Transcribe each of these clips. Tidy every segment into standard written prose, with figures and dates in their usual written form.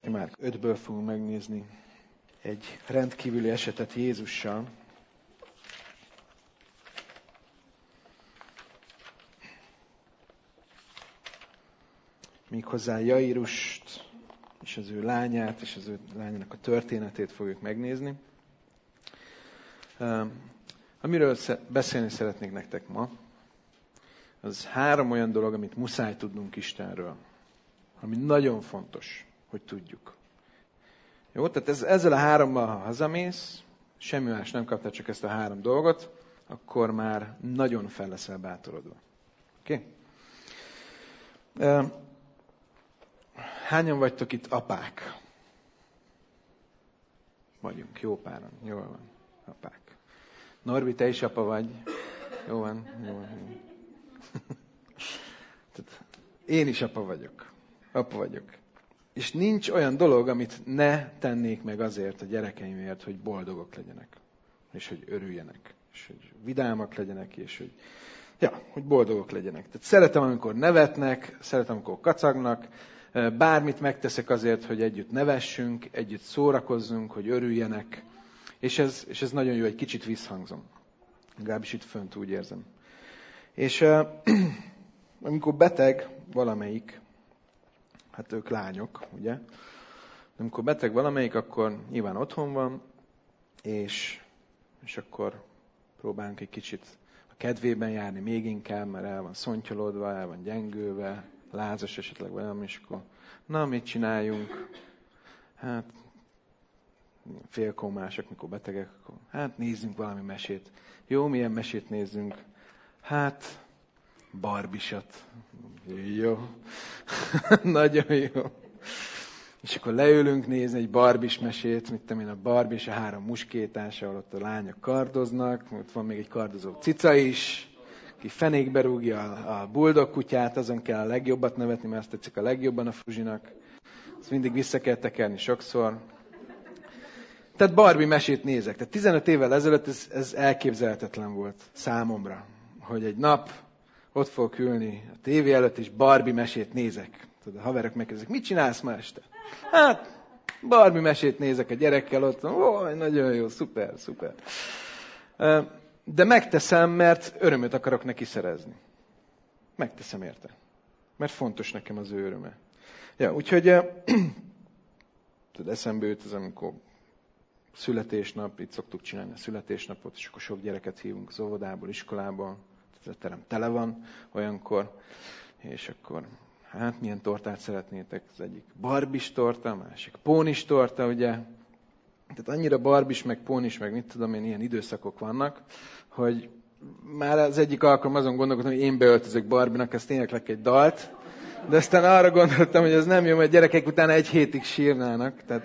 Márk 5-ből fogunk megnézni egy rendkívüli esetet Jézussal. Méghozzá Jairust és az ő lányát, és az ő lányának a történetét fogjuk megnézni. Amiről beszélni szeretnék nektek ma, az 3 olyan dolog, amit muszáj tudnunk Istenről. Ami nagyon fontos, hogy tudjuk. Jó, tehát ezzel a 3-mal, ha hazamész, semmi más nem kaptál, csak ezt a 3 dolgot, akkor már nagyon fel leszel bátorodva. Oké? Hányan vagytok itt apák? Vagyunk, jó páran. Jól van, apák. Norbi, te is apa vagy? Jó van. Tehát én is apa vagyok. Apa vagyok. És nincs olyan dolog, amit ne tennék meg azért a gyerekeimért, hogy boldogok legyenek. És hogy örüljenek. És hogy vidámak legyenek. És hogy boldogok legyenek. Tehát szeretem, amikor nevetnek, szeretem, amikor kacagnak. Bármit megteszek azért, hogy együtt nevessünk, együtt szórakozzunk, hogy örüljenek. És ez nagyon jó, egy kicsit visszhangzom. Legalábbis itt fönt úgy érzem. És amikor beteg valamelyik, hát ők lányok, ugye? Amikor beteg valamelyik, akkor nyilván otthon van, és akkor próbálunk egy kicsit a kedvében járni még inkább, mert el van szontyolódva, el van gyengülve, lázas esetleg valami, és akkor na, mit csináljunk? Hát, félkómások, mikor betegek, akkor hát nézzünk valami mesét. Jó, milyen mesét nézzünk? Hát, Barbisat. Jó. Nagyon jó. És akkor leülünk nézni egy Barbis mesét, mit tudom én, a Barbie és a 3 muskétás, ahol ott a lányok kardoznak, ott van még egy kardozó cica is, aki fenékbe rúgja a buldog kutyát, azon kell a legjobbat nevetni, mert azt tetszik a legjobban a Fruzsinak. Ezt mindig vissza kell tekerni sokszor. Tehát Barbie mesét nézek. Tehát 15 évvel ezelőtt ez elképzelhetetlen volt számomra, hogy egy nap ott fogok ülni a tévé előtt, és Barbie mesét nézek. Tudod, a haverok megkérdezik, mit csinálsz ma este? Hát, Barbie mesét nézek a gyerekkel ott. Ó, nagyon jó, szuper. De megteszem, mert örömöt akarok neki szerezni. Megteszem érte. Mert fontos nekem az ő öröme. Ja, úgyhogy tudod, eszembe jut az, amikor születésnap, itt szoktuk csinálni a születésnapot, és akkor sok gyereket hívunk az óvodából, iskolából. Ez a terem tele van olyankor, és akkor, hát milyen tortát szeretnétek? Az egyik barbis torta, a másik pónis torta, ugye? Tehát annyira barbis, meg pónis, meg mit tudom én, ilyen időszakok vannak, hogy már az egyik alkalom azon gondolkodtam, hogy én beöltözök Barbinak, ezt éneklek egy dalt, de aztán arra gondoltam, hogy ez nem jó, mert gyerekek utána 1 hétig sírnának. Tehát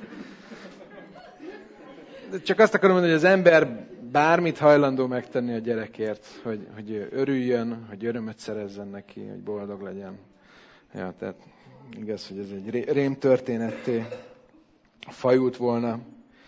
csak azt akarom mondani, hogy az ember bármit hajlandó megtenni a gyerekért, hogy örüljön, hogy örömöt szerezzen neki, hogy boldog legyen. Ja, tehát igaz, hogy ez egy rém történetté fajult volna.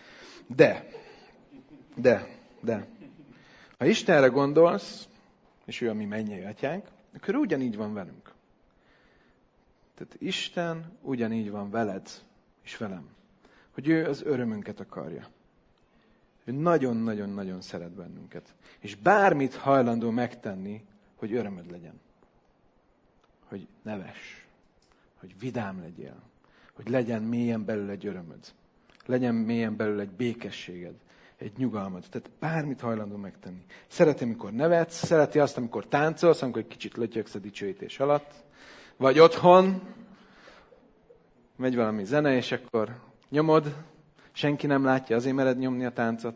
De, ha Istenre gondolsz, és ő a mi mennyei atyánk, akkor ugyanígy van velünk. Tehát Isten ugyanígy van veled és velem. Hogy ő az örömünket akarja. Ő nagyon-nagyon-nagyon szeret bennünket. És bármit hajlandó megtenni, hogy örömöd legyen. Hogy nevess. Hogy vidám legyél. Hogy legyen mélyen belül egy örömöd. Legyen mélyen belül egy békességed. Egy nyugalmad. Tehát bármit hajlandó megtenni. Szereti, amikor nevetsz. Szereti azt, amikor táncolsz, amikor egy kicsit lötyögsz a dicsőítés alatt. Vagy otthon. Megy valami zene, és akkor nyomod. Senki nem látja, azért mered nyomni a táncot.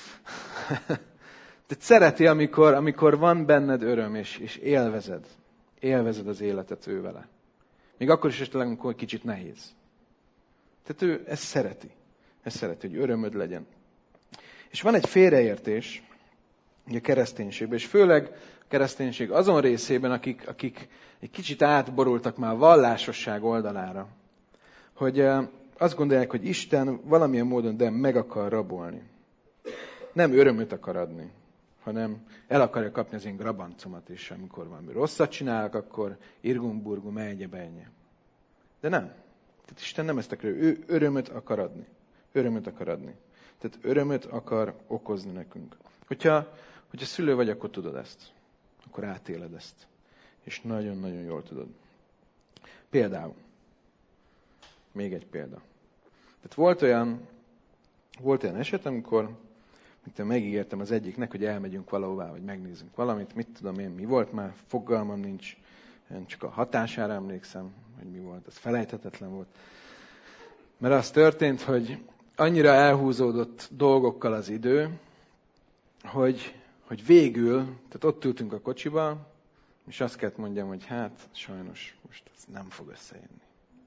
Tehát szereti, amikor van benned öröm, és élvezed. Élvezed az életet ő vele. Még akkor is esetleg, amikor kicsit nehéz. Tehát ő ezt szereti. Ezt szereti, hogy örömöd legyen. És van egy félreértés a kereszténységben, és főleg a kereszténység azon részében, akik egy kicsit átborultak már a vallásosság oldalára, hogy azt gondolják, hogy Isten valamilyen módon de meg akar rabolni. Nem örömöt akar adni, hanem el akarja kapni az én grabancomat is, amikor valami rosszat csinálok, akkor irgum-burgum, elje-benye. De nem. Tehát Isten nem ezt akarja, ő örömöt akar adni. Örömöt akar adni. Tehát örömöt akar okozni nekünk. Hogyha szülő vagy, akkor tudod ezt. Akkor átéled ezt. És nagyon-nagyon jól tudod. Például. Még egy példa. Tehát volt olyan eset, amikor megígértem az egyiknek, hogy elmegyünk valahová, vagy megnézzünk valamit. Mit tudom én, mi volt már, fogalmam nincs. Én csak a hatására emlékszem, hogy mi volt. Ez felejthetetlen volt. Mert az történt, hogy annyira elhúzódott dolgokkal az idő, hogy végül, tehát ott ültünk a kocsiba, és azt kellett mondjam, hogy hát sajnos most ez nem fog összejönni.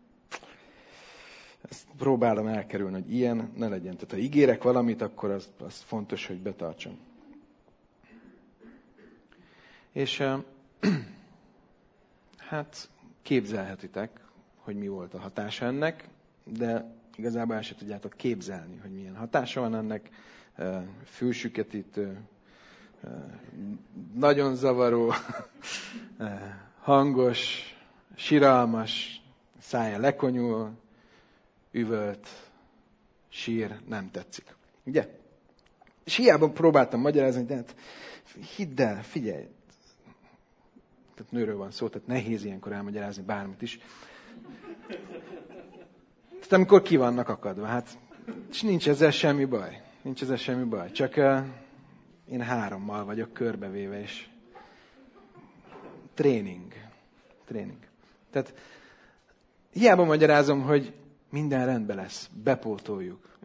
Ezt próbálom elkerülni, hogy ilyen ne legyen. Tehát ha ígérek valamit, akkor az fontos, hogy betartsam. És hát képzelhetitek, hogy mi volt a hatása ennek, de igazából el sem tudjátok képzelni, hogy milyen hatása van ennek. Fülsüketítő, nagyon zavaró, hangos, siralmas, szája lekonyul, üvölt, sír, nem tetszik. Ugye? És hiába próbáltam magyarázni, de hát hidd el, figyelj. Tehát nőről van szó, tehát nehéz ilyenkor elmagyarázni bármit is. Tehát amikor ki vannak akadva, hát és nincs ezzel semmi baj. Nincs ezzel semmi baj. Csak én 3-mal vagyok körbevéve, és tréning. Tehát hiába magyarázom, hogy minden rendben lesz, bepótoljuk.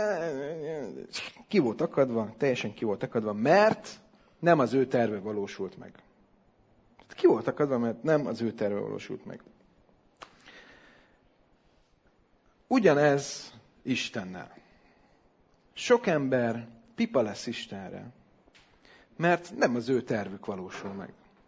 Ki volt akadva, teljesen ki volt akadva, mert nem az ő terve valósult meg. Ki volt akadva, mert nem az ő terve valósult meg. Ugyanez Istennel. Sok ember pipa lesz Istenre, mert nem az ő tervük valósul meg.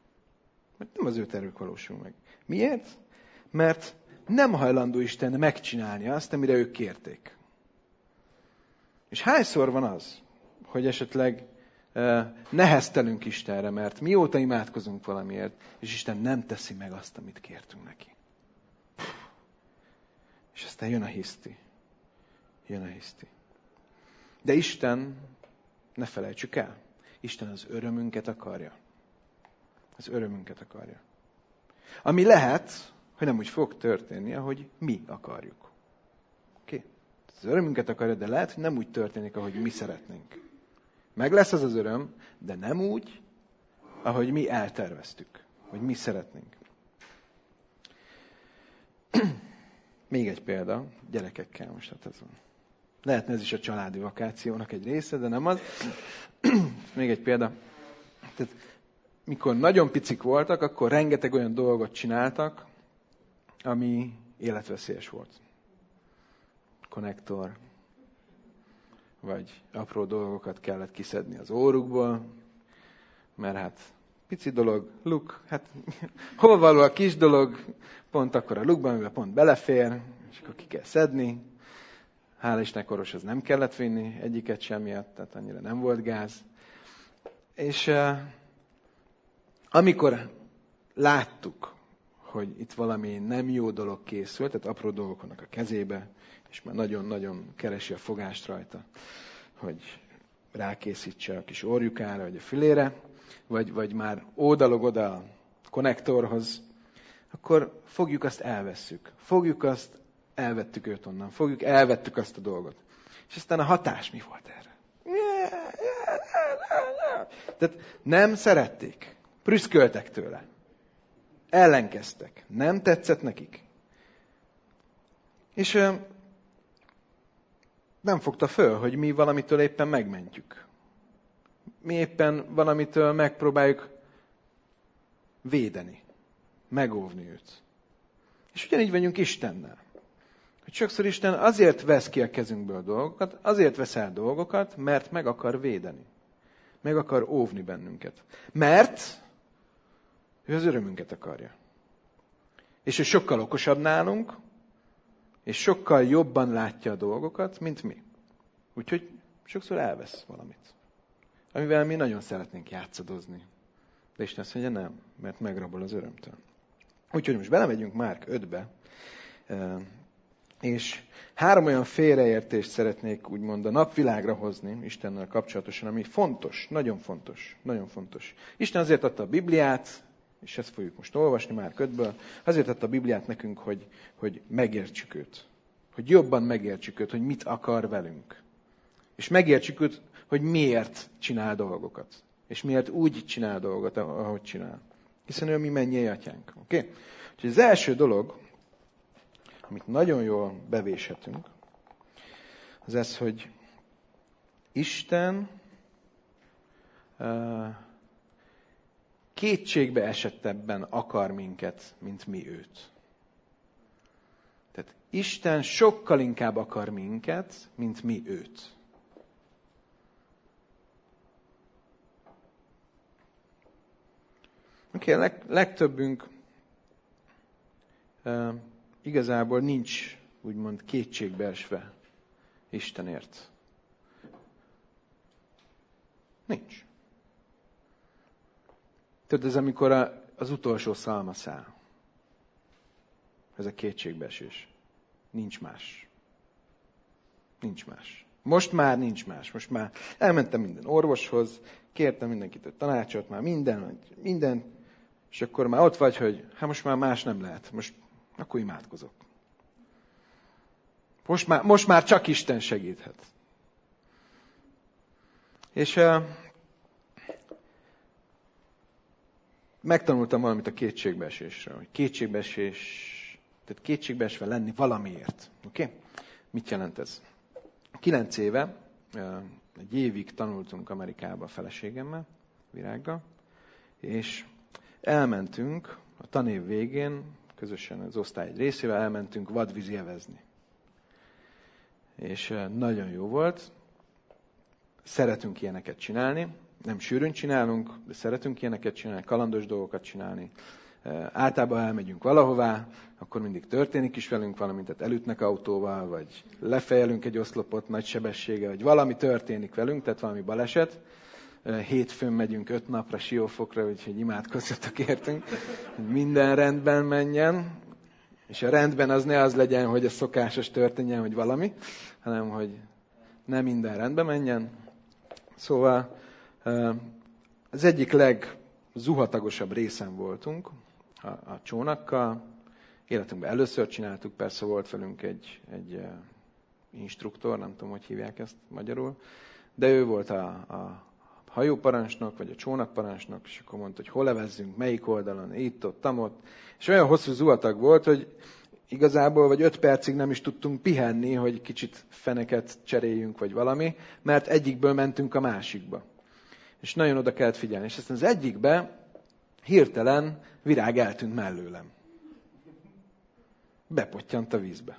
Miért? Mert nem hajlandó Isten megcsinálni azt, amire ők kérték. És hányszor van az, hogy esetleg neheztelünk Istenre, mert mióta imádkozunk valamiért, és Isten nem teszi meg azt, amit kértünk neki. És aztán jön a hiszti. De Isten, ne felejtsük el, Isten az örömünket akarja. Ami lehet, hogy nem úgy fog történni, ahogy mi akarjuk. Oké? Az örömünket akarja, de lehet, hogy nem úgy történik, ahogy mi szeretnénk. Meg lesz az öröm, de nem úgy, ahogy mi elterveztük, hogy mi szeretnénk. Még egy példa, gyerekekkel most hát ez van. Lehetne ez is a családi vakációnak egy része, de nem az. Még egy példa. Tehát, mikor nagyon picik voltak, akkor rengeteg olyan dolgot csináltak, ami életveszélyes volt. Konnektor, vagy apró dolgokat kellett kiszedni az órukból, mert hát pici dolog, luk, hát hova való a kis dolog, pont akkor a lukban, amiben pont belefér, és akkor ki kell szedni. Hála Istennek orvoshoz nem kellett vinni egyiket sem miatt, tehát annyira nem volt gáz. És amikor láttuk, hogy itt valami nem jó dolog készült, tehát apró dolgok vannak a kezébe, és már nagyon-nagyon keresi a fogást rajta, hogy rákészítse a kis orjukára, vagy a fülére, vagy már ódalog oda a konnektorhoz, akkor fogjuk azt elvesszük. Elvettük őt onnan. Elvettük azt a dolgot. És aztán a hatás mi volt erre? Tehát nem szerették. Prüszköltek tőle. Ellenkeztek. Nem tetszett nekik. És nem fogta föl, hogy mi valamitől éppen megmentjük. Mi éppen valamitől megpróbáljuk védeni. Megóvni őt. És ugyanígy vagyunk Istennel. Hogy sokszor Isten azért vesz ki a kezünkből dolgokat, azért vesz el dolgokat, mert meg akar védeni. Meg akar óvni bennünket. Mert ő az örömünket akarja. És ő sokkal okosabb nálunk, és sokkal jobban látja a dolgokat, mint mi. Úgyhogy sokszor elvesz valamit. Amivel mi nagyon szeretnénk játszadozni. De Isten azt mondja, nem, mert megrabol az örömtől. Úgyhogy most belemegyünk Márk 5-be, És 3 olyan félreértést szeretnék úgymond a napvilágra hozni Istennel kapcsolatosan, ami fontos, nagyon fontos, nagyon fontos. Isten azért adta a Bibliát, és ezt fogjuk most olvasni már ködből, azért adta a Bibliát nekünk, hogy megértsük őt. Hogy jobban megértsük őt, hogy mit akar velünk. És megértsük őt, hogy miért csinál dolgokat. És miért úgy csinál dolgokat, ahogy csinál. Hiszen ő a mi mennyei atyánk. Okay? Úgyhogy az első dolog, amit nagyon jól bevéshetünk, az ez, hogy Isten kétségbe esettebben akar minket, mint mi őt. Tehát Isten sokkal inkább akar minket, mint mi őt. Oké, legtöbbünk igazából nincs úgymond kétségbeesve Istenért. Nincs. Tudod, ez amikor az utolsó szalma száll. Ez a kétségbeesés. Nincs más. Nincs más. Most már nincs más. Most már elmentem minden orvoshoz, kértem mindenkit a tanácsot, már minden, és akkor már ott vagy, hogy hát most már más nem lehet. Most akkor imádkozok. Most már csak Isten segíthet. És megtanultam valamit a kétségbeesésről. Hogy tehát kétségbeesve lenni valamiért. Oké? Mit jelent ez? 9 éve, egy évig tanultunk Amerikába a feleségemmel, Virággal, és elmentünk a tanév végén, közösen az osztály egy részével elmentünk vadvízi evezni. És nagyon jó volt. Szeretünk ilyeneket csinálni. Nem sűrűn csinálunk, de szeretünk ilyeneket csinálni, kalandos dolgokat csinálni. Általában elmegyünk valahová, akkor mindig történik is velünk valami, tehát elütnek autóval, vagy lefejelünk egy oszlopot nagy sebességgel, vagy valami történik velünk, tehát valami baleset. Hétfőn megyünk 5 napra Siófokra, úgyhogy imádkozzatok értünk, hogy minden rendben menjen. És a rendben az ne az legyen, hogy a szokásos történjen, hogy valami, hanem hogy ne minden rendben menjen. Szóval az egyik legzuhatagosabb részen voltunk a csónakkal. Életünkben először csináltuk, persze volt velünk egy instruktor, nem tudom, hogy hívják ezt magyarul, de ő volt a hajóparancsnok, vagy a csónakparancsnok, és akkor mondta, hogy hol evezzünk, melyik oldalon, itt, ott. És olyan hosszú zuhatag volt, hogy igazából vagy 5 percig nem is tudtunk pihenni, hogy kicsit feneket cseréljünk, vagy valami, mert egyikből mentünk a másikba. És nagyon oda kellett figyelni. És aztán az egyikbe hirtelen Virág eltűnt mellőlem. Bepottyant a vízbe.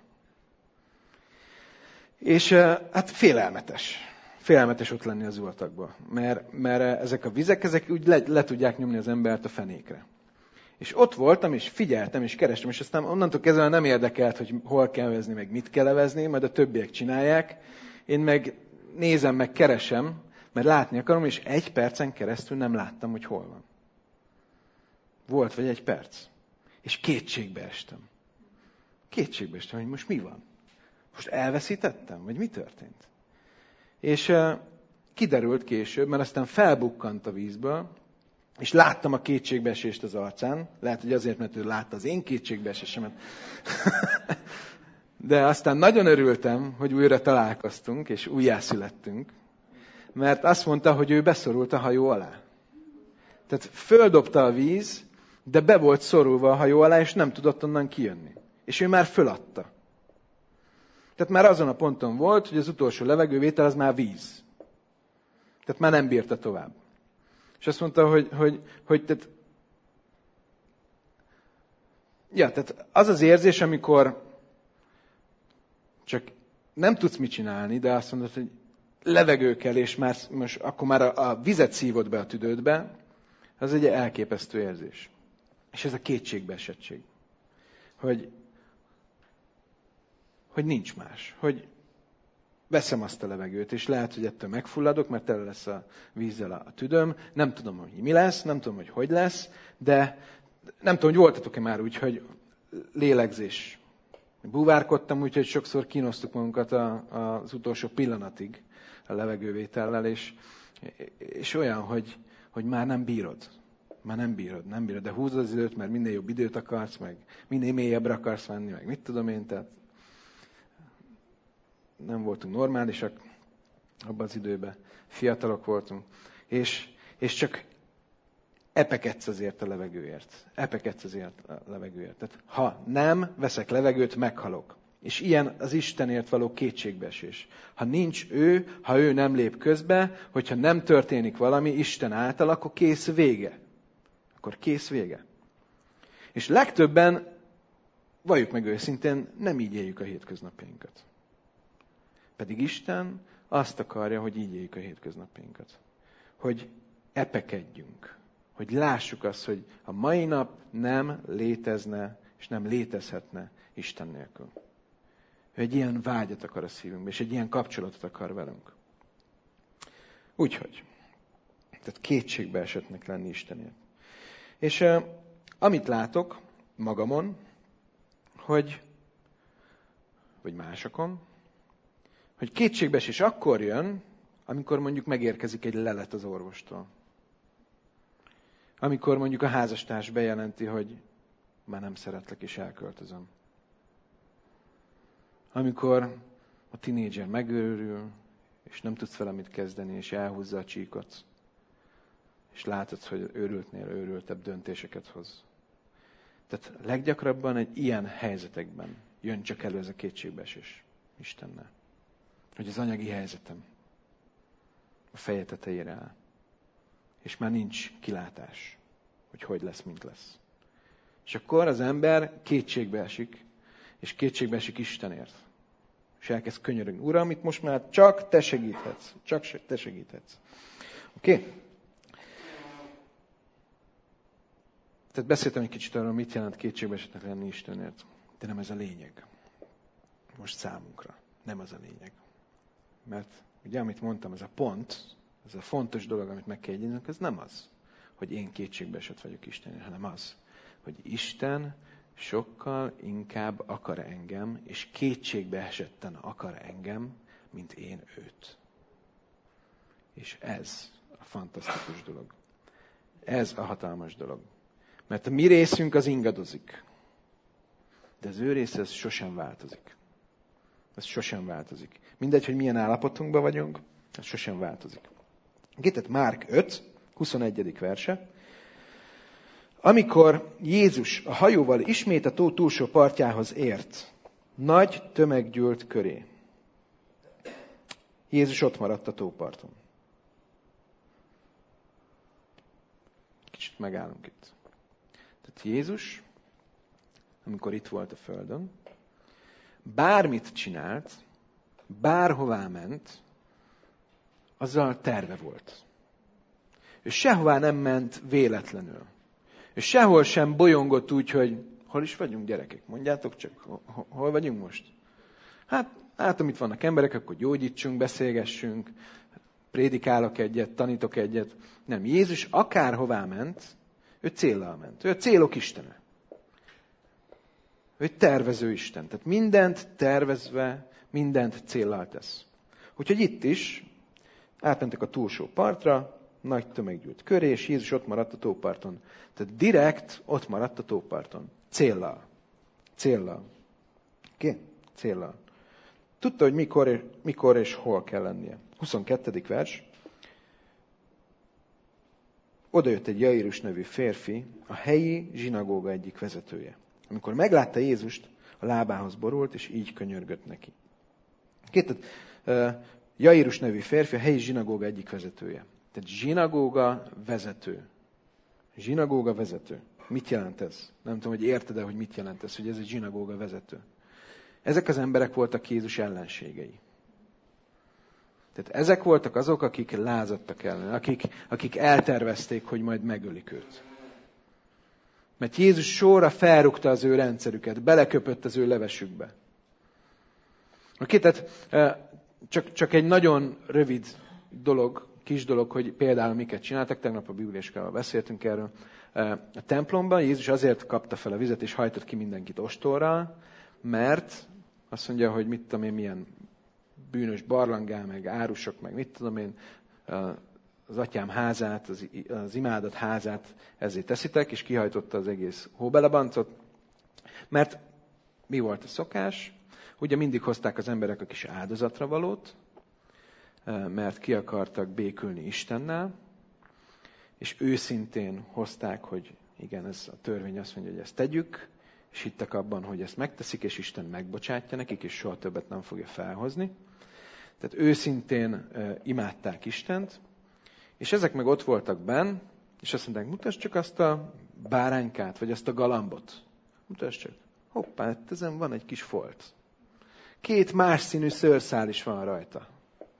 És hát félelmetes. Félelmetes ott lenni az zuhatagban. Mert ezek a vizek, ezek úgy le tudják nyomni az embert a fenékre. És ott voltam, és figyeltem, és kerestem, és aztán onnantól kezdve nem érdekelt, hogy hol kell evezni, meg mit kell evezni, majd a többiek csinálják. Én meg nézem, meg keresem, mert látni akarom, és 1 percen keresztül nem láttam, hogy hol van. Volt vagy 1 perc. És kétségbe estem, hogy most mi van? Most elveszítettem? Vagy mi történt? És kiderült később, mert aztán felbukkant a vízből, és láttam a kétségbeesést az arcán. Lehet, hogy azért, mert ő látta az én kétségbeesésemet. De aztán nagyon örültem, hogy újra találkoztunk, és újjászülettünk. Mert azt mondta, hogy ő beszorult a hajó alá. Tehát földobta a víz, de be volt szorulva a hajó alá, és nem tudott onnan kijönni. És ő már föladta. Tehát már azon a ponton volt, hogy az utolsó levegővétel az már víz. Tehát már nem bírta tovább. És azt mondta, hogy tehát az az érzés, amikor csak nem tudsz mit csinálni, de azt mondod, hogy levegő kell, és akkor már a vizet szívod be a tüdődbe, az egy elképesztő érzés. És ez a kétségbeesettség. Hogy nincs más. Hogy veszem azt a levegőt, és lehet, hogy ettől megfulladok, mert tele lesz a vízzel a tüdőm. Nem tudom, hogy mi lesz, nem tudom, hogy lesz, de nem tudom, hogy voltatok-e már úgy, hogy lélegzés Búvárkodtam, úgyhogy sokszor kínosztuk magunkat az utolsó pillanatig a levegővétellel, és olyan, hogy már nem bírod. Már nem bírod, de húzod az időt, mert minél jobb időt akarsz, meg minél mélyebbre akarsz menni, meg mit tudom én, tehát nem voltunk normálisak abban az időben, fiatalok voltunk, és csak epekedsz azért a levegőért. Tehát ha nem veszek levegőt, meghalok. És ilyen az Istenért való kétségbeesés. Ha nincs ő, ha ő nem lép közbe, hogyha nem történik valami Isten által, akkor kész vége. És legtöbben, valljuk meg őszintén, nem így éljük a hétköznapjainkat. Pedig Isten azt akarja, hogy így éljük a hétköznapjainkat. Hogy epekedjünk. Hogy lássuk azt, hogy a mai nap nem létezne, és nem létezhetne Isten nélkül. Ő egy ilyen vágyat akar a szívünkbe, és egy ilyen kapcsolatot akar velünk. Úgyhogy, tehát kétségbe esettnek lenni Istenért. És amit látok magamon, vagy másokon, hogy kétségbeesés akkor jön, amikor mondjuk megérkezik egy lelet az orvostól. Amikor mondjuk a házastárs bejelenti, hogy már nem szeretlek és elköltözöm. Amikor a tinédzser megőrül, és nem tudsz vele mit kezdeni, és elhúzza a csíkot. És látod, hogy őrültnél őrültebb döntéseket hoz. Tehát leggyakrabban egy ilyen helyzetekben jön csak elő ez a kétségbeesés Istennel. Hogy az anyagi helyzetem a feje tetejére áll. És már nincs kilátás, hogy lesz, mint lesz. És akkor az ember kétségbe esik, és kétségbe esik Istenért. És elkezd könyörögni. Uram, itt most már csak te segíthetsz. Oké? Tehát beszéltem egy kicsit arról, mit jelent kétségbe esetnek lenni Istenért. De nem ez a lényeg. Most számunkra. Nem az a lényeg. Mert ugye, amit mondtam, ez a pont, ez a fontos dolog, amit meg kell jegyeznünk, ez nem az, hogy én kétségbe esett vagyok Istenért, hanem az, hogy Isten sokkal inkább akar engem, és kétségbe esetten akar engem, mint én őt. És ez a fantasztikus dolog. Ez a hatalmas dolog. Mert a mi részünk az ingadozik. De az ő része az sosem változik. Ez sosem változik. Mindegy, hogy milyen állapotunkban vagyunk, ez sosem változik. Tehát Márk 5, 21. verse. Amikor Jézus a hajóval ismét a tó túlsó partjához ért, nagy tömeg gyűlt köré. Jézus ott maradt a tóparton. Kicsit megállunk itt. Tehát Jézus, amikor itt volt a földön, bármit csinált, bárhová ment, azzal terve volt. Ő sehová nem ment véletlenül. Ő sehol sem bolyongott úgy, hogy hol is vagyunk, gyerekek? Mondjátok csak, hol vagyunk most? Hát, látom, itt vannak emberek, akkor gyógyítsunk, beszélgessünk, prédikálok egyet, tanítok egyet. Nem, Jézus akárhová ment, ő céllal ment. Ő a célok istene. Ő egy tervező Isten. Tehát mindent tervezve, mindent céllal tesz. Úgyhogy itt is átmentek a túlsó partra, nagy tömeg gyűlt köré, és Jézus ott maradt a tóparton. Tehát direkt ott maradt a tóparton. Céllal. Oké? Céllal. Tudta, hogy mikor és hol kell lennie. 22. vers. Oda jött egy Jairus nevű férfi, a helyi zsinagóga egyik vezetője. Amikor meglátta Jézust, a lábához borult, és így könyörgött neki. Jairus nevű férfi, a helyi zsinagóga egyik vezetője. Tehát zsinagóga vezető. Mit jelent ez? Nem tudom, hogy érted-e, hogy mit jelent ez, hogy ez egy zsinagóga vezető. Ezek az emberek voltak Jézus ellenségei. Tehát ezek voltak azok, akik lázadtak ellen, akik eltervezték, hogy majd megölik őt. Mert Jézus sorra felrúgta az ő rendszerüket, beleköpött az ő levesükbe. Oké, tehát csak egy nagyon rövid dolog, kis dolog, hogy például miket csináltak. Tegnap a bibliaiskával beszéltünk erről. A templomban Jézus azért kapta fel a vizet és hajtott ki mindenkit ostorral, mert azt mondja, hogy mit tudom én, milyen bűnös barlangál, meg árusok, meg mit tudom én, az atyám házát, az imádat házát ezért teszitek, és kihajtotta az egész hóbelebancot. Mert mi volt a szokás? Ugye mindig hozták az emberek a kis áldozatra valót, mert ki akartak békülni Istennel, és őszintén hozták, hogy igen, ez a törvény azt mondja, hogy ezt tegyük, és hittek abban, hogy ezt megteszik, és Isten megbocsátja nekik, és soha többet nem fogja felhozni. Tehát őszintén imádták Istent, és ezek meg ott voltak benn, és azt mondták, mutasd csak azt a báránykát, vagy azt a galambot. Mutasd csak. Hoppá, ezen van egy kis folt. 2 más színű szőrszál is van rajta.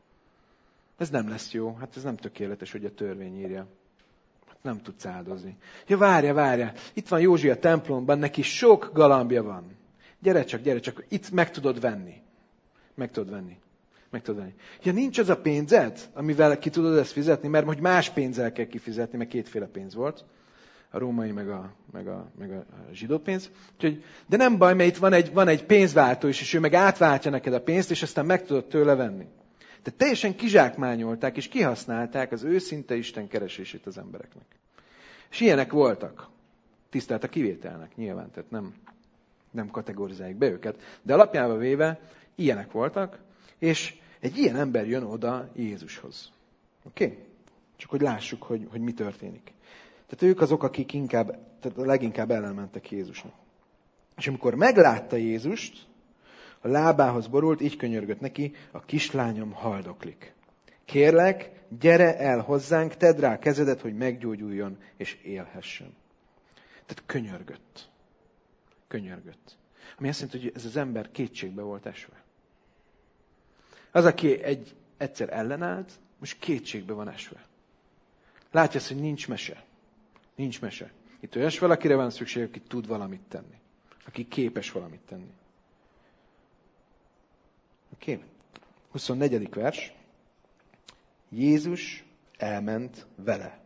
Ez nem lesz jó, hát ez nem tökéletes, hogy a törvény írja. Hát nem tudsz áldozni. Ja, várja, itt van Józsi a templomban, neki sok galambja van. Gyere csak, itt meg tudod venni. Meg tudod venni. Ja, nincs az a pénzed, amivel ki tudod ezt fizetni, mert hogy más pénzzel kell kifizetni, mert 2 pénz volt. A római, meg a zsidó pénz. Úgyhogy, de nem baj, mert itt van egy pénzváltó is, és ő meg átváltja neked a pénzt, és aztán meg tudod tőle venni. Tehát teljesen kizsákmányolták, és kihasználták az őszinte Isten keresését az embereknek. És ilyenek voltak. Tisztelt a kivételnek, nyilván, tehát nem kategorizáljuk be őket. De alapjában véve ilyenek voltak, és egy ilyen ember jön oda Jézushoz. Oké? Csak hogy lássuk, hogy mi történik. Tehát ők azok, akik tehát leginkább ellenmentek Jézusnak. És amikor meglátta Jézust, a lábához borult, így könyörgött neki, a kislányom haldoklik. Kérlek, gyere el hozzánk, tedd rá a kezedet, hogy meggyógyuljon és élhessen. Tehát könyörgött. Ami azt jelenti, hogy ez az ember kétségbe volt esve. Az, aki egyszer ellenállt, most kétségbe van esve. Látja azt, hogy nincs mese. Itt olyas valakire van szükség, aki tud valamit tenni. Aki képes valamit tenni. Oké? 24. vers. Jézus elment vele.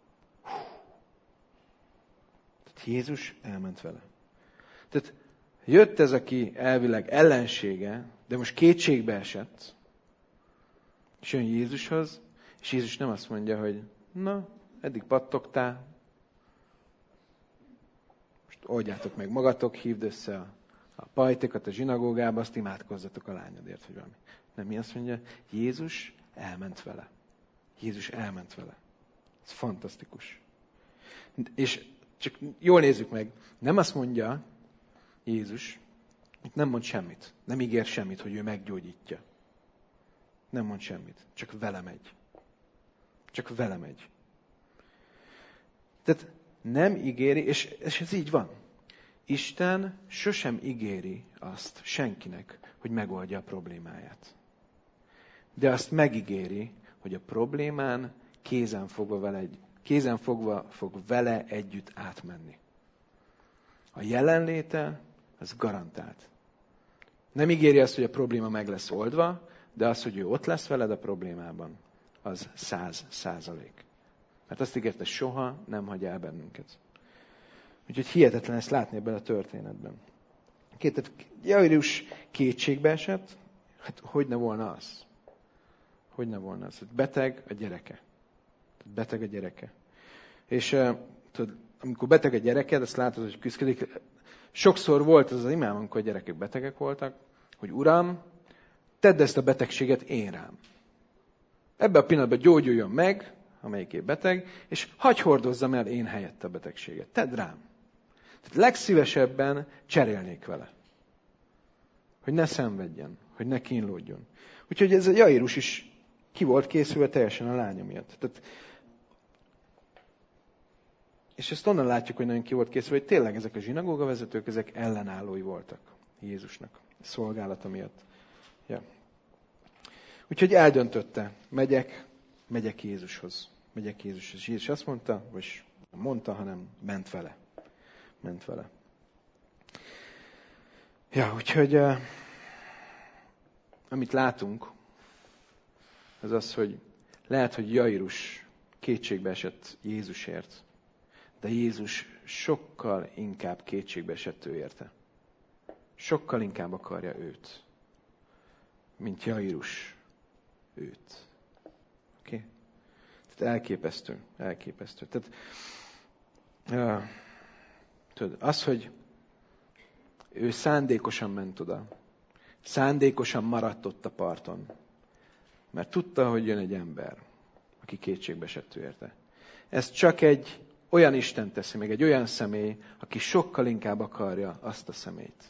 Tehát Jézus elment vele. Tehát jött ez, aki elvileg ellensége, de most kétségbe esett, és jön Jézushoz, és Jézus nem azt mondja, hogy na, eddig pattogtál, most oldjátok meg magatok, hívd össze a pajtékat a zsinagógába, azt imádkozzatok a lányodért, hogy valami. Nem, mi azt mondja? Jézus elment vele. Ez fantasztikus. És csak jól nézzük meg, nem azt mondja Jézus, itt nem mond semmit, nem ígér semmit, hogy ő meggyógyítja. Nem mond semmit, csak vele megy. Tehát nem ígéri, és ez így van. Isten sosem ígéri azt senkinek, hogy megoldja a problémáját. De azt megígéri, hogy a problémán kézen fogva fog vele együtt átmenni. A jelenléte, az garantált. Nem ígéri azt, hogy a probléma meg lesz oldva, de az, hogy ő ott lesz veled a problémában, az 100%. Mert azt ígérte, soha nem hagy el bennünket. Úgyhogy hihetetlen ezt látni ebben a történetben. Tehát Jairus kétségbe esett, hát hogy ne volna az? Beteg a gyereke. És tudod, amikor beteg a gyereked, azt látod, hogy küszködik. Sokszor volt az imám, amikor a gyerekek betegek voltak, hogy Uram, tedd ezt a betegséget én rám. Ebben a pillanatban gyógyuljon meg, amelyiké beteg, és hagyj hordozzam el én helyett a betegséget. Tedd rám. Tehát legszívesebben cserélnék vele. Hogy ne szenvedjen, hogy ne kínlódjon. Úgyhogy ez a Jairus is ki volt készülve teljesen a lánya miatt. Tehát, és ezt onnan látjuk, hogy nagyon ki volt készülve, hogy tényleg ezek a zsinagóga vezetők, ezek ellenállói voltak Jézusnak a szolgálata miatt. Ja. Úgyhogy eldöntötte, megyek Jézushoz. Jézus azt mondta, vagy nem mondta, hanem ment vele. Ja, úgyhogy amit látunk, az az, hogy lehet, hogy Jairus kétségbe esett Jézusért, de Jézus sokkal inkább kétségbe esett ő érte. sokkal inkább akarja őt, mint Jairus őt. Oké? Okay? Tehát elképesztő. Tehát, tudod, az, hogy ő szándékosan ment oda, szándékosan maradt ott a parton, mert tudta, hogy jön egy ember, aki kétségbe esett érte. Ez csak egy olyan Isten teszi meg, egy olyan személy, aki sokkal inkább akarja azt a személyt.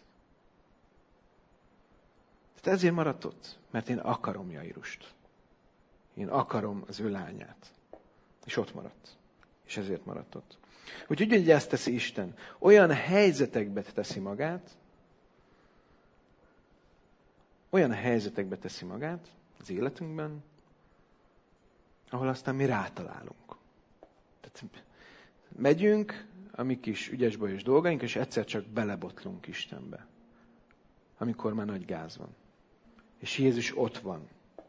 Tehát ezért maradt ott, mert én akarom Jairust. Én akarom az ő lányát. És ott maradt. És ezért maradt ott. Úgyhogy ugye ezt teszi Isten. Olyan helyzetekbe teszi magát, az életünkben, ahol aztán mi rátalálunk. Tehát megyünk a mi kis ügyes-bajos dolgaink, és egyszer csak belebotlunk Istenbe. Amikor már nagy gáz van. És Jézus ott van.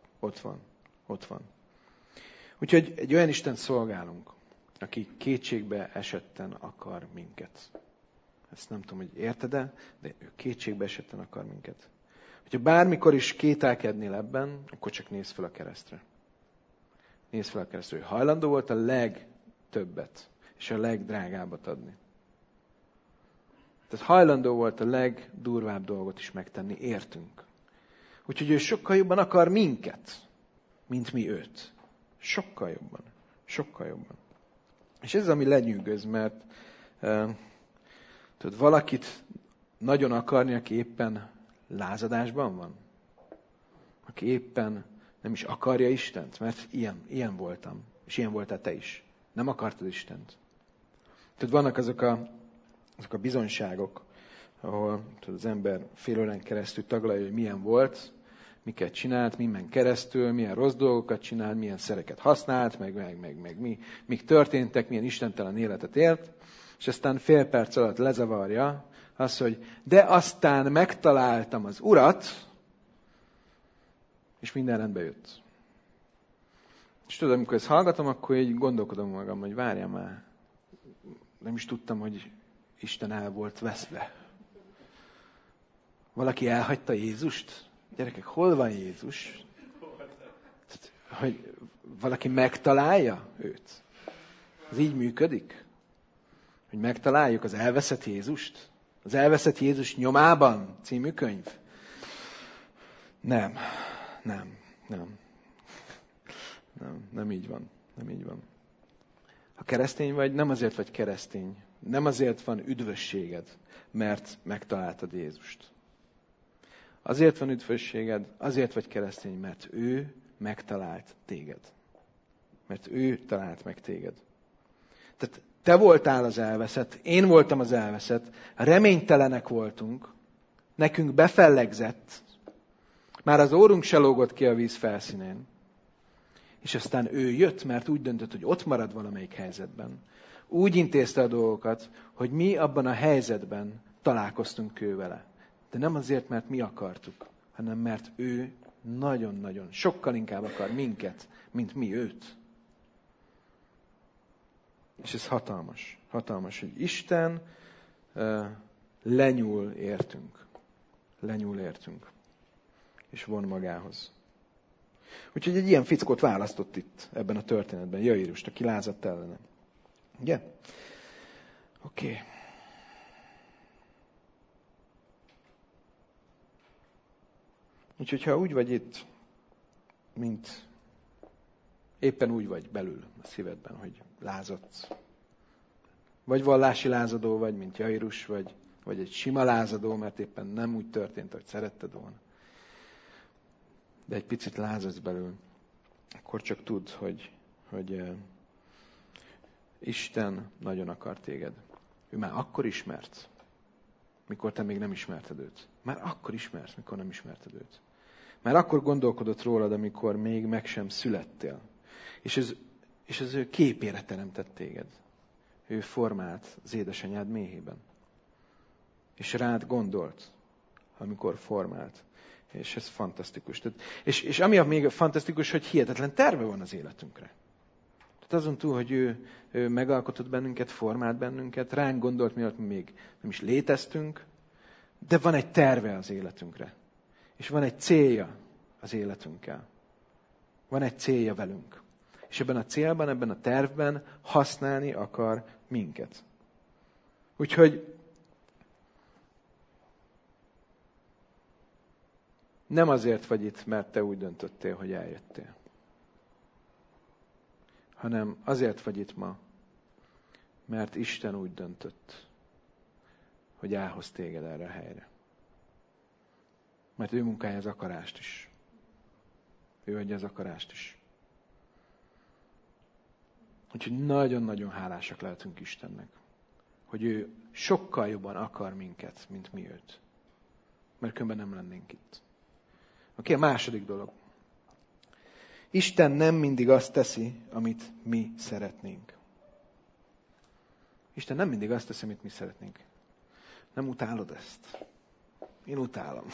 Úgyhogy egy olyan Istent szolgálunk, aki kétségbe esetten akar minket. Ezt nem tudom, hogy érted-e, de ő kétségbe esetten akar minket. Hogyha bármikor is kételkednél ebben, akkor csak nézz fel a keresztre. Nézz fel a keresztre, hogy hajlandó volt a legtöbbet és a legdrágábbat adni. Tehát hajlandó volt a legdurvább dolgot is megtenni, értünk. Úgyhogy ő sokkal jobban akar minket, mint mi őt. Sokkal jobban. És ez, ami lenyűgöz, mert tudod, valakit nagyon akarni, aki éppen lázadásban van. Aki éppen nem is akarja Istent, mert ilyen voltam. És ilyen voltál te is. Nem akartad Istent. Tudod, vannak azok a bizonyságok, ahol tudod, az ember fél órán keresztül taglalja, hogy milyen volt, miket csinált, mimen keresztül, milyen rossz dolgokat csinált, milyen szereket használt, meg mik történtek, milyen istentelen életet élt, és aztán fél perc alatt lezavarja az, hogy de aztán megtaláltam az Urat, és minden rendbe jött. És tudod, amikor ezt hallgatom, akkor így gondolkodom magam, hogy várjál már, nem is tudtam, hogy Isten el volt veszve. Valaki elhagyta Jézust? Gyerekek, hol van Jézus? Hogy valaki megtalálja őt? Ez így működik? Hogy megtaláljuk az elveszett Jézust? Az elveszett Jézus nyomában című könyv? Nem így van. Ha keresztény vagy, nem azért vagy keresztény. Nem azért van üdvösséged, mert megtaláltad Jézust. Azért van üdvösséged, azért vagy keresztény, mert ő megtalált téged. Mert ő talált meg téged. Tehát te voltál az elveszett, én voltam az elveszett, reménytelenek voltunk, nekünk befellegzett, már az órunk se lógott ki a víz felszínén. És aztán ő jött, mert úgy döntött, hogy ott marad valamelyik helyzetben. Úgy intézte a dolgokat, hogy mi abban a helyzetben találkoztunk ő vele. De nem azért, mert mi akartuk, hanem mert ő nagyon-nagyon, sokkal inkább akar minket, mint mi őt. És ez hatalmas. Hatalmas, hogy Isten lenyúl értünk. És von magához. Úgyhogy egy ilyen fickót választott itt, ebben a történetben, Jairust, aki lázadt ellene. Ugye? Oké. Úgyhogy ha úgy vagy itt, mint éppen úgy vagy belül a szívedben, hogy lázadsz. Vagy vallási lázadó vagy, mint Jairus, vagy egy sima lázadó, mert éppen nem úgy történt, ahogy szeretted volna. De egy picit lázadsz belül, akkor csak tudd, hogy Isten nagyon akar téged. Ő már akkor ismert, mikor te még nem ismerted őt. Már akkor ismersz, mikor nem ismerted őt. Már akkor gondolkodott rólad, amikor még meg sem születtél. És az ő képére teremtett téged. Ő formált az édesanyád méhében. És rád gondolt, amikor formált. És ez fantasztikus. És ami még fantasztikus, hogy hihetetlen terve van az életünkre. Tehát azon túl, hogy ő megalkotott bennünket, formált bennünket, ránk gondolt, mielőtt mi még nem is léteztünk, De van egy terve az életünkre. És van egy célja az életünkkel. Van egy célja velünk. És ebben a célban, ebben a tervben használni akar minket. Úgyhogy nem azért vagy itt, mert te úgy döntöttél, hogy eljöttél. Hanem azért vagy itt ma, mert Isten úgy döntött, hogy elhoz téged erre a helyre. Mert ő munkája az akarást is. Ő adja az akarást is. Úgyhogy nagyon-nagyon hálásak lehetünk Istennek, hogy ő sokkal jobban akar minket, mint mi őt. Mert különben nem lennénk itt. Oké, a második dolog. Isten nem mindig azt teszi, amit mi szeretnénk. Isten nem mindig azt teszi, amit mi szeretnénk. Nem utálod ezt? Én utálom.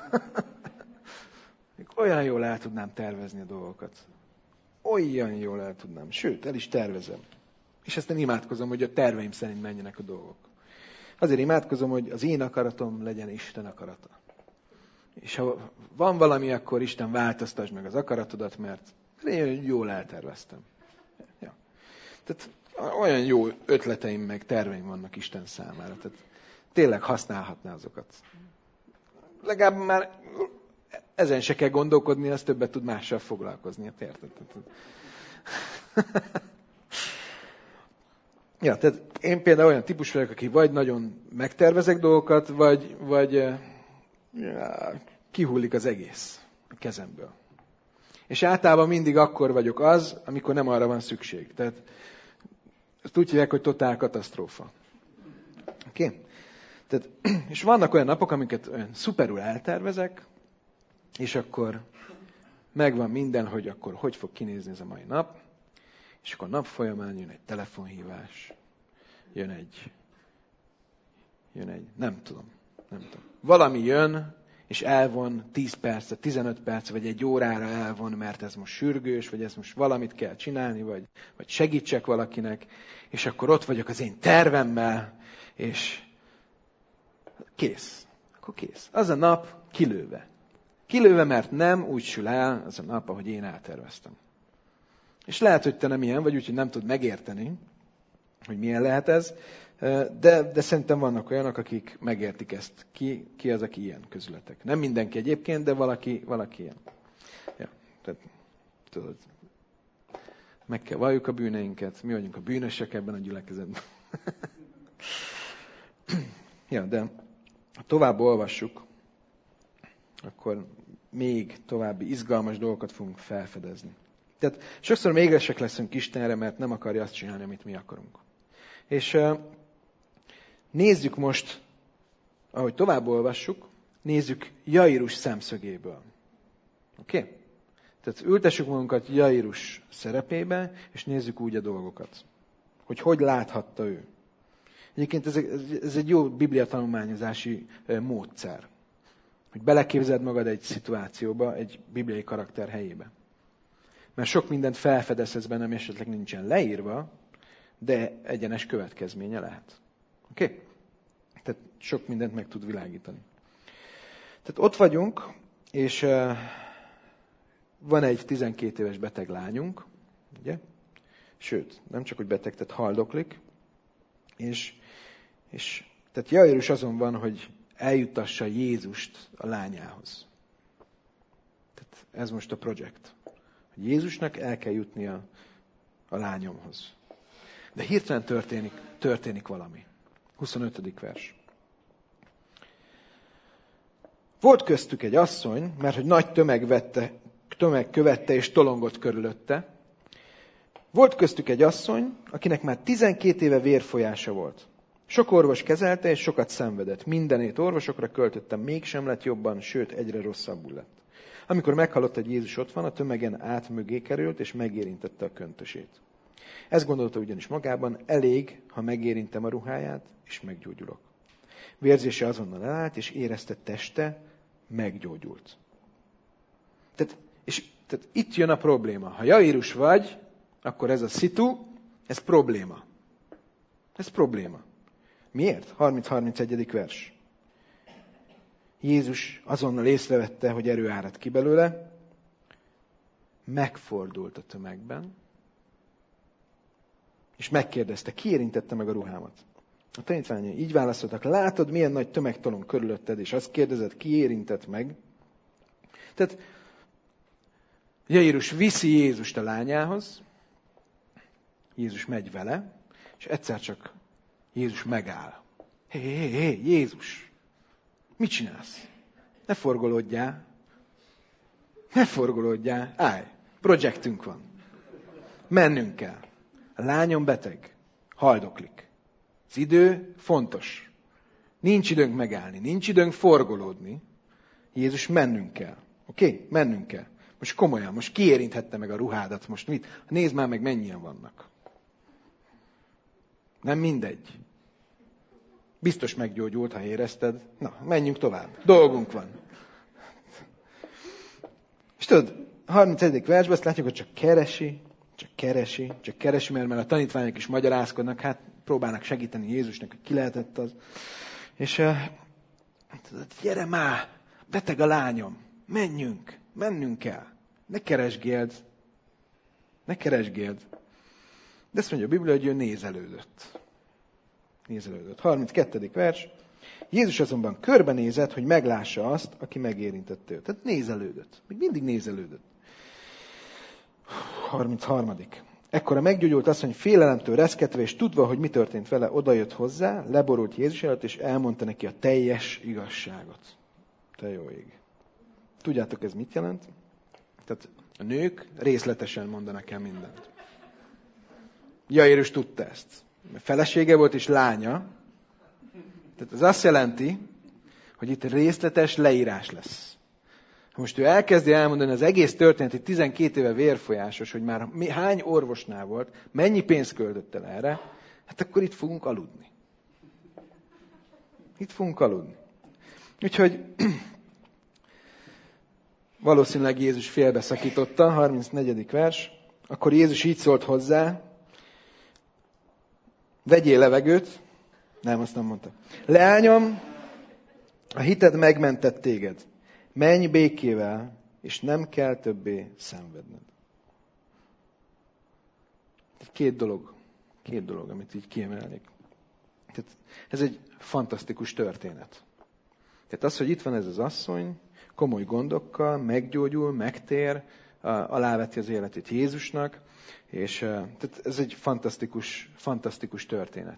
Olyan jól el tudnám tervezni a dolgokat. Olyan jól el tudnám. Sőt, el is tervezem. És aztán imádkozom, hogy a terveim szerint menjenek a dolgok. Azért imádkozom, hogy az én akaratom legyen Isten akarata. És ha van valami, akkor Isten változtasd meg az akaratodat, mert én jól elterveztem. Ja. Tehát olyan jó ötleteim meg terveim vannak Isten számára. Tehát tényleg használhatná azokat. Legalább már ezen se kell gondolkodni, az többet tud mással foglalkozni. Érted? Ja, tehát én például olyan típus vagyok, aki vagy nagyon megtervezek dolgokat, vagy kihullik az egész a kezemből. És általában mindig akkor vagyok az, amikor nem arra van szükség. Tehát ezt úgy hívják, hogy totál katasztrófa. Oké? Okay? Tehát, és vannak olyan napok, amiket olyan szuperül eltervezek, és akkor megvan minden, hogy akkor hogy fog kinézni ez a mai nap, és akkor a nap folyamán jön egy telefonhívás, jön egy, nem tudom. Valami jön, és elvon 10 percet, 15 percet, vagy egy órára elvon, mert ez most sürgős, vagy ez most valamit kell csinálni, vagy segítsek valakinek, és akkor ott vagyok az én tervemmel, és kész. Akkor kész. Az a nap kilőve. Kilőve, mert nem úgy sül el az a nap, ahogy én elterveztem. És lehet, hogy te nem ilyen vagy, úgyhogy nem tud megérteni, hogy milyen lehet ez, de szerintem vannak olyanok, akik megértik ezt. Ki az, aki ilyen közületek? Nem mindenki egyébként, de valaki ilyen. Ja, tehát, tudod, meg kell valljuk a bűneinket, mi vagyunk a bűnösek ebben a gyülekezetben. Ja, de ha tovább olvassuk, akkor még további izgalmas dolgokat fogunk felfedezni. Tehát sokszor még égesek leszünk Istenre, mert nem akarja azt csinálni, amit mi akarunk. És nézzük most, ahogy tovább olvassuk, nézzük Jairus szemszögéből. Oké? Okay? Tehát ültessük magunkat Jairus szerepébe, és nézzük úgy a dolgokat. Hogy láthatta ő. Egyébként ez egy jó bibliatanulmányozási módszer. Hogy beleképzeld magad egy szituációba, egy bibliai karakter helyébe. Mert sok mindent felfedezhetsz benne, ami esetleg nincsen leírva, de egyenes következménye lehet. Oké? Okay? Tehát sok mindent meg tud világítani. Tehát ott vagyunk, és van egy 12 éves beteg lányunk, ugye? Sőt, nem csak, hogy beteg, tehát haldoklik, és tehát Jairus azon van, hogy eljutassa Jézust a lányához. Tehát ez most a projekt. Hogy Jézusnak el kell jutnia a lányomhoz. De hirtelen történik valami. 25. vers. Volt köztük egy asszony, mert hogy nagy tömeg követte és tolongott körülötte. Volt köztük egy asszony, akinek már 12 éve vérfolyása volt. Sok orvos kezelte, és sokat szenvedett. Mindenét orvosokra költöttem, mégsem lett jobban, sőt, egyre rosszabbul lett. Amikor meghallotta, hogy Jézus ott van, a tömegen át mögé került, és megérintette a köntösét. Ezt gondolta ugyanis magában, elég, ha megérintem a ruháját, és meggyógyulok. Vérzése azonnal elállt, és érezte teste meggyógyult. Tehát itt jön a probléma. Ha Jairus vagy, akkor ez a szitu, ez probléma. Ez probléma. Miért? 30-31. vers. Jézus azonnal észrevette, hogy erő árad ki belőle, megfordult a tömegben, és megkérdezte, ki érintette meg a ruhámat? A tanítványai így válaszoltak, látod, milyen nagy tömeg tolong körülötted, és azt kérdezed, ki érintett meg? Tehát Jairus viszi Jézust a lányához, Jézus megy vele, és egyszer csak Jézus megáll. Hé, Jézus! Mit csinálsz? Ne forgolódjál! Ne forgolódjál! Állj! Projektünk van. Mennünk kell. A lányom beteg. Haldoklik. Az idő fontos. Nincs időnk megállni. Nincs időnk forgolódni. Jézus, mennünk kell. Oké? Mennünk kell. Most komolyan, most ki érinthette meg a ruhádat? Most mit? Nézd már meg, mennyien vannak. Nem mindegy. Biztos meggyógyult, ha érezted. Na, menjünk tovább. Dolgunk van. És tudod, a 31. versben azt látjuk, hogy csak keresi, mert a tanítványok is magyarázkodnak, hát próbálnak segíteni Jézusnak, hogy ki lehetett az. És gyere már, beteg a lányom, mennünk kell. Ne keresgéld. De azt mondja a Biblia, hogy ő nézelődött. 32. vers. Jézus azonban körbenézett, hogy meglássa azt, aki megérintette őt. Tehát nézelődött. Még mindig nézelődött. 33. Ekkor a meggyógyult asszony félelemtől reszketve, és tudva, hogy mi történt vele, odajött hozzá, leborult Jézus előtt, és elmondta neki a teljes igazságot. Te jó ég. Tudjátok, ez mit jelent? Tehát a nők részletesen mondanak el mindent. Jairus tudta ezt. Felesége volt és lánya. Tehát ez azt jelenti, hogy itt részletes leírás lesz. Most ő elkezdi elmondani az egész történetet, 12 éve vérfolyásos, hogy már hány orvosnál volt, mennyi pénzt költött el erre, hát akkor itt fogunk aludni. Úgyhogy valószínűleg Jézus félbeszakította, 34. vers. Akkor Jézus így szólt hozzá, vegyél levegőt. Nem, azt nem mondta. Leányom, a hited megmentett téged. Menj békével, és nem kell többé szenvedned. Két dolog, amit így kiemelnék. Tehát ez egy fantasztikus történet. Tehát az, hogy itt van ez az asszony, komoly gondokkal, meggyógyul, megtér, aláveti az életét Jézusnak, és tehát ez egy fantasztikus történet.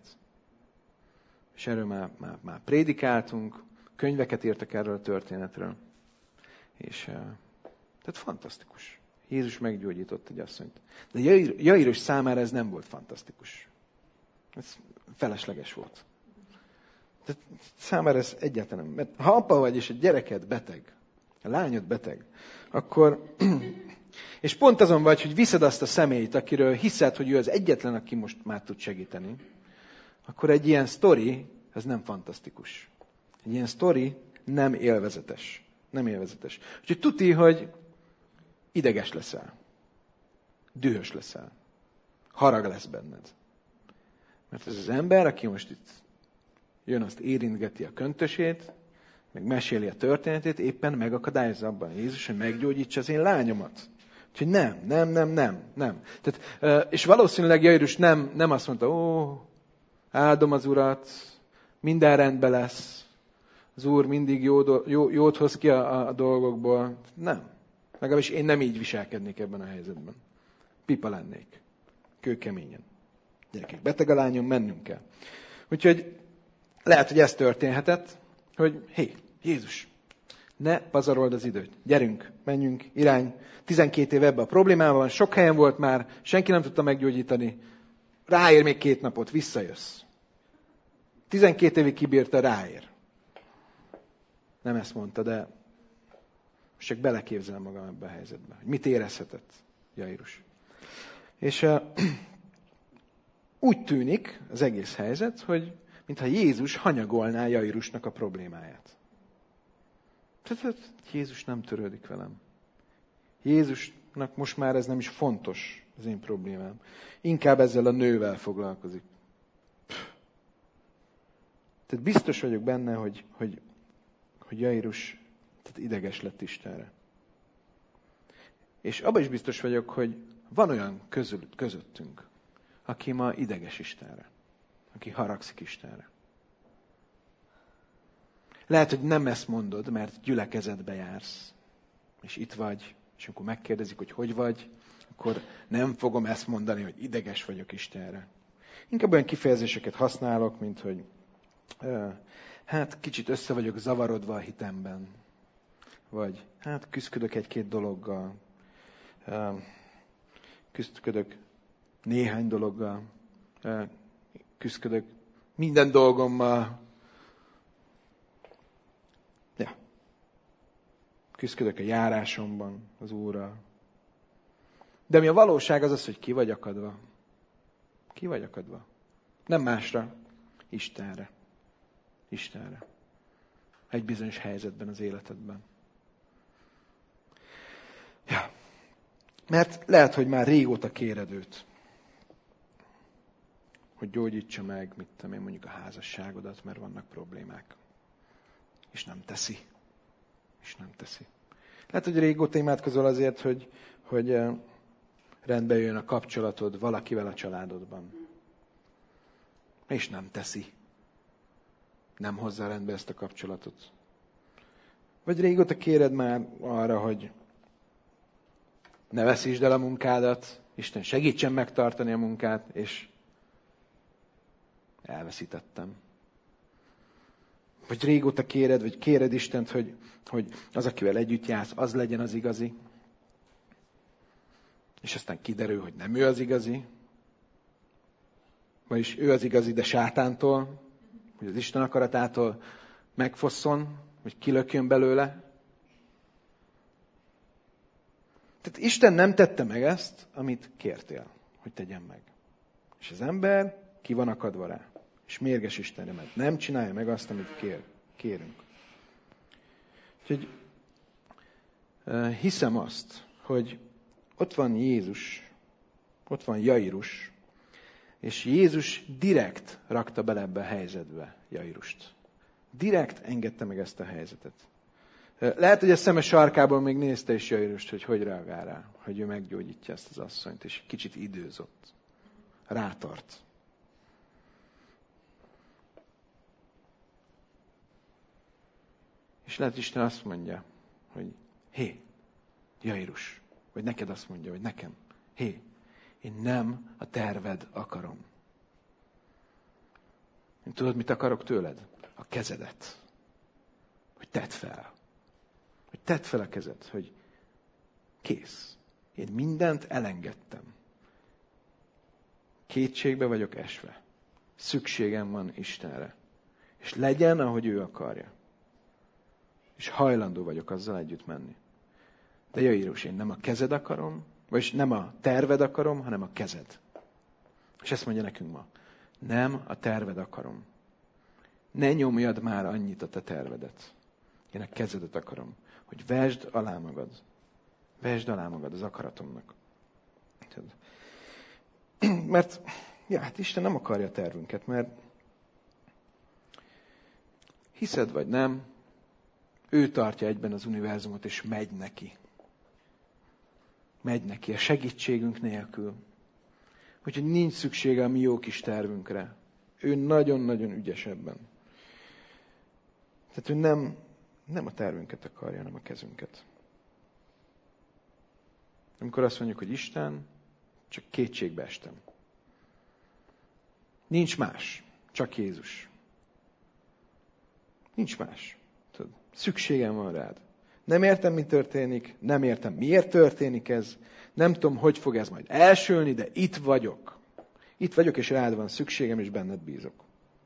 És erről már prédikáltunk, könyveket írtak erről a történetről. És tehát fantasztikus. Jézus meggyógyított egy asszonyt. De Jairus számára ez nem volt fantasztikus. Ez felesleges volt. Tehát számára ez egyáltalán nem. Mert ha apa vagy, és a gyereked beteg, a lányod beteg, akkor, és pont azon vagy, hogy viszed azt a személyt, akiről hiszed, hogy ő az egyetlen, aki most már tud segíteni, akkor egy ilyen sztori, ez nem fantasztikus. Egy ilyen sztori nem élvezetes. Úgyhogy tuti, hogy ideges leszel. Dühös leszel. Harag lesz benned. Mert ez az ember, aki most itt jön, azt érintgeti a köntösét, meg meséli a történetét, éppen megakadályozza abban Jézus, hogy meggyógyítsa az én lányomat. Úgyhogy nem. Tehát, és valószínűleg Jairus nem azt mondta, áldom az Urat, minden rendben lesz, az Úr mindig jót hoz ki a dolgokból. Nem. Legalábbis én nem így viselkednék ebben a helyzetben. Pipa lennék. Kőkeményen. Gyerekek, beteg a lányom, mennünk kell. Úgyhogy lehet, hogy ez történhetett, hogy Jézus, ne pazarold az időt. Gyerünk, menjünk, irány. 12 év ebben a problémában van, sok helyen volt már, senki nem tudta meggyógyítani. Ráér még 2 napot, visszajössz. 12 évig kibírta, ráér. Nem ezt mondta, de most csak beleképzelem magam ebbe a helyzetbe. Hogy mit érezhetett Jairus. És úgy tűnik az egész helyzet, hogy mintha Jézus hanyagolná Jairusnak a problémáját. Tehát Jézus nem törődik velem. Jézusnak most már ez nem is fontos, az én problémám. Inkább ezzel a nővel foglalkozik. Tehát biztos vagyok benne, hogy hogy Jairus tehát ideges lett Istenre. És abban is biztos vagyok, hogy van olyan közöttünk, aki ma ideges Istenre. Aki haragszik Istenre. Lehet, hogy nem ezt mondod, mert gyülekezetbe jársz. És itt vagy, és amikor megkérdezik, hogy vagy, akkor nem fogom ezt mondani, hogy ideges vagyok Istenre. Inkább olyan kifejezéseket használok, mint hogy hát kicsit össze vagyok zavarodva a hitemben. Vagy hát küszködök egy-két dologgal. Küszködök néhány dologgal. Küszködök minden dolgommal. Ja. Küszködök a járásomban az Úrral. De mi a valóság az, hogy ki vagy akadva. Ki vagy akadva. Nem másra, Istenre. Istenre. Egy bizonyos helyzetben az életedben. Ja. Mert lehet, hogy már régóta kéred őt. Hogy gyógyítsa meg, mit tudom én, mondjuk a házasságodat, mert vannak problémák. És nem teszi. És nem teszi. Lehet, hogy régóta imádkozol azért, hogy rendbe jön a kapcsolatod valakivel a családodban. És nem teszi. Nem hozza rendbe ezt a kapcsolatot. Vagy régóta kéred már arra, hogy ne veszítsd el a munkádat, Isten segítsen megtartani a munkát, és elveszítettem. Vagy régóta kéred, vagy kéred Istent, hogy az, akivel együtt jársz, az legyen az igazi. És aztán kiderül, hogy nem ő az igazi. Vagyis ő az igazi, de sátántól, hogy az Isten akaratától megfosszon, hogy kilökjön belőle. Tehát Isten nem tette meg ezt, amit kértél, hogy tegyen meg. És az ember ki van akadva rá. És mérges Istenre, mert nem csinálja meg azt, amit kérünk. Úgyhogy hiszem azt, hogy ott van Jézus, ott van Jairus, és Jézus direkt rakta bele ebbe a helyzetbe Jairust. Direkt engedte meg ezt a helyzetet. Lehet, hogy a szeme sarkából még nézte is Jairust, hogy reagál rá, hogy ő meggyógyítja ezt az asszonyt, és kicsit időzott. Rátart. És lehet, Isten azt mondja, hogy hé, Jairus, vagy neked azt mondja, vagy nekem, hé, én nem a terved akarom. Én tudod, mit akarok tőled? A kezedet. Hogy tedd fel. Hogy tedd fel a kezed, hogy kész. Én mindent elengedtem. Kétségbe vagyok esve. Szükségem van Istenre. És legyen, ahogy ő akarja. És hajlandó vagyok azzal együtt menni. De Jairus, én nem a kezed akarom, vagyis nem a terved akarom, hanem a kezed. És ezt mondja nekünk ma. Nem a terved akarom. Ne nyomjad már annyit a te tervedet. Én a kezedet akarom. Hogy vesd alá magad. Vesd alá magad az akaratomnak. Mert hát Isten nem akarja a tervünket, mert hiszed vagy nem, ő tartja egyben az univerzumot, és megy neki. Megy neki a segítségünk nélkül. Úgyhogy nincs szüksége a mi jó kis tervünkre. Ő nagyon-nagyon ügyes ebben. Tehát ő nem a tervünket akarja, hanem a kezünket. Amikor azt mondjuk, hogy Isten, csak kétségbe estem. Nincs más, csak Jézus. Nincs más. Tudod, szükségem van rád. Nem értem, mi történik, nem értem, miért történik ez, nem tudom, hogy fog ez majd elsülni, de itt vagyok. Itt vagyok, és rád van szükségem, és benned bízok.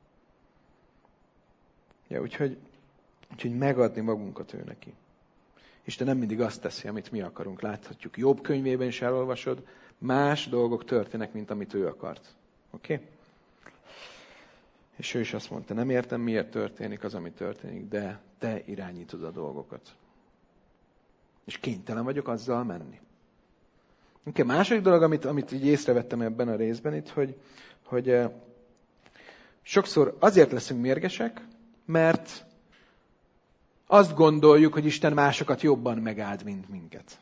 Ja, úgyhogy megadni magunkat ő neki. Isten nem mindig azt teszi, amit mi akarunk. Láthatjuk, Jobb könyvében is elolvasod, más dolgok történnek, mint amit ő akart. Oké? Okay? És ő is azt mondta, nem értem, miért történik az, ami történik, de te irányítod a dolgokat. És kénytelen vagyok azzal menni. A második dolog, amit így észrevettem ebben a részben itt, hogy sokszor azért leszünk mérgesek, mert azt gondoljuk, hogy Isten másokat jobban megáld, mint minket.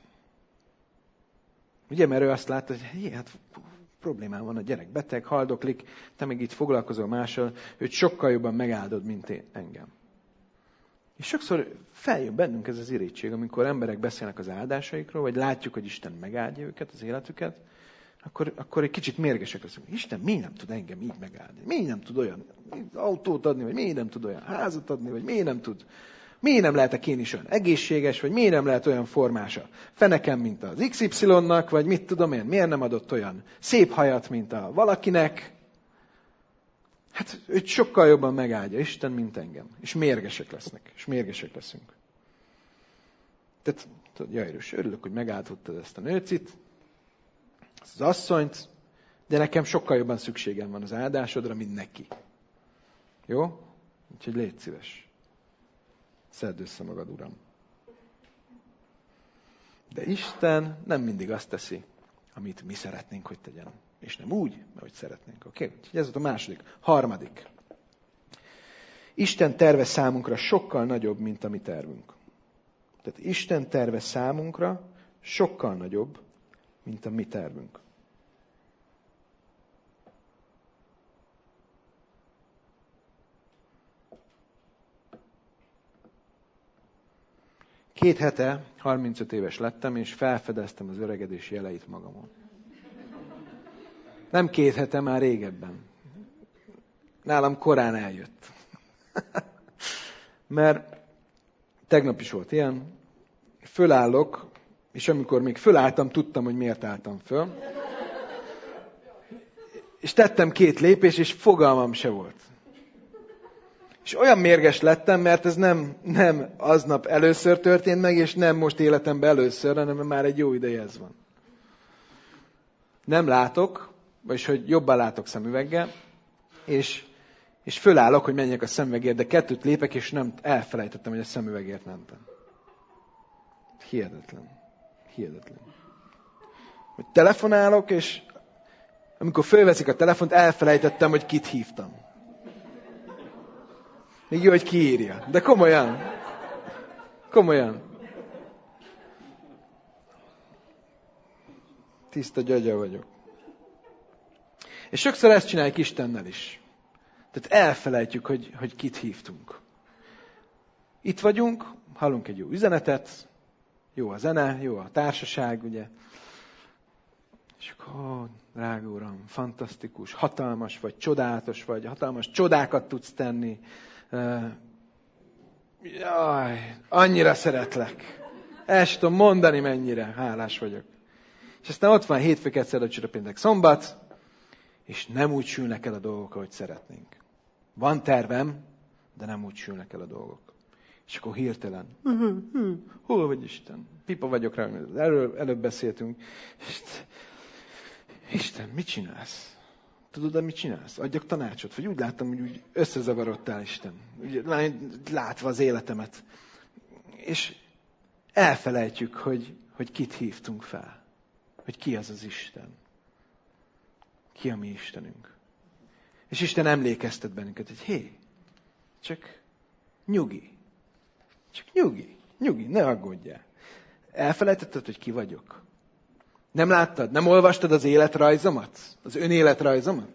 Ugye, mert ő azt látta, hogy hát problémám van, a gyerek beteg, haldoklik, te meg itt foglalkozol mással, őt sokkal jobban megáldod, mint engem. És sokszor feljön bennünk ez az irítség, amikor emberek beszélnek az áldásaikról, vagy látjuk, hogy Isten megáldja őket, az életüket, akkor egy kicsit mérgesek leszünk. Isten miért nem tud engem így megáldni? Miért nem tud olyan autót adni, vagy miért nem tud olyan házat adni, vagy miért nem tud? Miért nem lehetek én is olyan egészséges, vagy miért nem lehet olyan formás a fenekem, mint az XY-nak, vagy mit tudom én, miért nem adott olyan szép hajat, mint a valakinek? Hát őt sokkal jobban megáldja Isten, mint engem. És mérgesek lesznek, és mérgesek leszünk. Tehát, Jairus, örülök, hogy megáldottad ezt a nőcit, ezt az asszonyt, de nekem sokkal jobban szükségem van az áldásodra, mint neki. Jó? Úgyhogy légy szíves. Szedd össze magad, Uram. De Isten nem mindig azt teszi, amit mi szeretnénk, hogy tegyen. És nem úgy, ahogy szeretnénk. Oké? Úgyhogy ez volt a második. Harmadik. Isten terve számunkra sokkal nagyobb, mint a mi tervünk. Tehát Isten terve számunkra sokkal nagyobb, mint a mi tervünk. Két hete 35 éves lettem, és felfedeztem az öregedés jeleit magamon. Nem 2 hete, már régebben. Nálam korán eljött. Mert tegnap is volt ilyen. Fölállok, és amikor még fölálltam, tudtam, hogy miért álltam föl. És tettem 2 lépést, és fogalmam se volt. És olyan mérges lettem, mert ez nem aznap először történt meg, és nem most életemben először, hanem már egy jó ideje ez van. Nem látok, vagyis hogy jobban látok szemüveggel, és fölállok, hogy menjek a szemüvegért, de 2 lépek, és nem elfelejtettem, hogy a szemüvegért mentem. Hihetetlen. Hihetetlen. Hogy telefonálok, és amikor fölveszik a telefont, elfelejtettem, hogy kit hívtam. Még jó, hogy kiírja. De komolyan. Komolyan. Tiszta gyagya vagyok. És sokszor ezt csináljuk Istennel is. Tehát elfelejtjük, hogy kit hívtunk. Itt vagyunk, hallunk egy jó üzenetet, jó a zene, jó a társaság, ugye. És akkor, drága Uram, fantasztikus, hatalmas vagy, csodálatos vagy, hatalmas csodákat tudsz tenni. Jaj, annyira szeretlek. El sem tudom mondani, mennyire hálás vagyok. És aztán ott van hétfő, kedd, szerda, csütörtök, péntek, szombat, és nem úgy sülnek el a dolgok, ahogy szeretnénk. Van tervem, de nem úgy sülnek el a dolgok. És akkor hirtelen, hol vagy Isten? Pipa vagyok rá, erről előbb beszéltünk. Isten, mit csinálsz? Tudod, mit csinálsz? Adjak tanácsot? Vagy úgy láttam, hogy úgy összezavarodtál, Isten. Úgy, látva az életemet. És elfelejtjük, hogy kit hívtunk fel. Hogy ki az az Isten. Ki a mi Istenünk. És Isten emlékeztet bennünket, hogy hé, csak nyugi. Csak nyugi, ne aggódjál. Elfelejtetted, hogy ki vagyok? Nem láttad? Nem olvastad az életrajzomat? Az önéletrajzomat?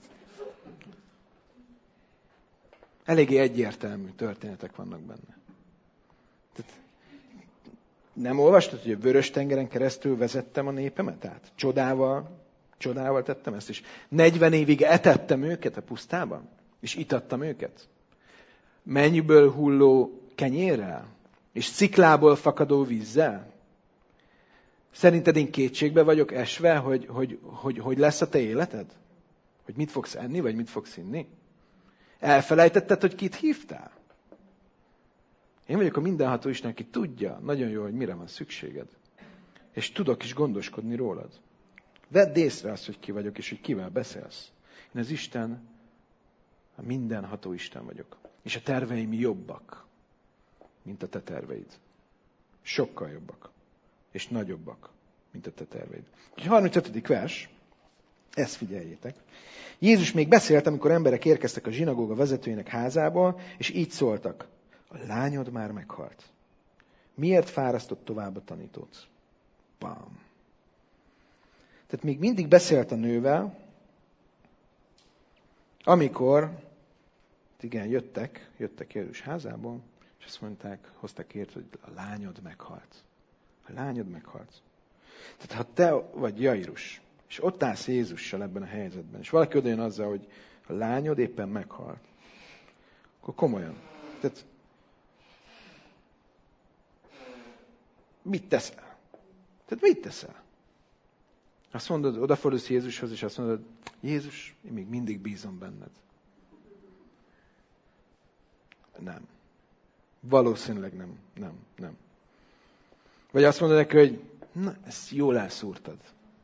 Eléggé egyértelmű történetek vannak benne. Tehát nem olvastad, hogy a Vörös-tengeren keresztül vezettem a népemet? Tehát csodával tettem ezt is. 40 évig etettem őket a pusztában? És itattam őket? Mennyből hulló kenyérrel? És sziklából fakadó vízzel? Szerinted én kétségbe vagyok esve, hogy lesz a te életed? Hogy mit fogsz enni, vagy mit fogsz inni? Elfelejtetted, hogy kit hívtál? Én vagyok a mindenható Isten, aki tudja nagyon jól, hogy mire van szükséged. És tudok is gondoskodni rólad. Vedd észre azt, hogy ki vagyok, és hogy kivel beszélsz. Én az Isten, a mindenható Isten vagyok. És a terveim jobbak, mint a te terveid. Sokkal jobbak. És nagyobbak, mint a te terveid. A 35. vers, ezt figyeljétek. Jézus még beszélt, amikor emberek érkeztek a zsinagóga vezetőjének házából, és így szóltak. A lányod már meghalt. Miért fárasztott tovább a tanítót? Bam. Tehát még mindig beszélt a nővel, amikor, igen, jöttek Jairus házából, és azt mondták, hozták ért, hogy a lányod meghalt. A lányod meghalt. Tehát ha te vagy Jairus, és ott állsz Jézussal ebben a helyzetben, és valaki odajön azzal, hogy a lányod éppen meghalt, akkor komolyan. Tehát mit teszel? Tehát mit teszel? Azt mondod, odafordulsz Jézushoz, és azt mondod, Jézus, én még mindig bízom benned. Nem. Valószínűleg nem. Vagy azt mondod neki, hogy na, ezt jól elszúrtad.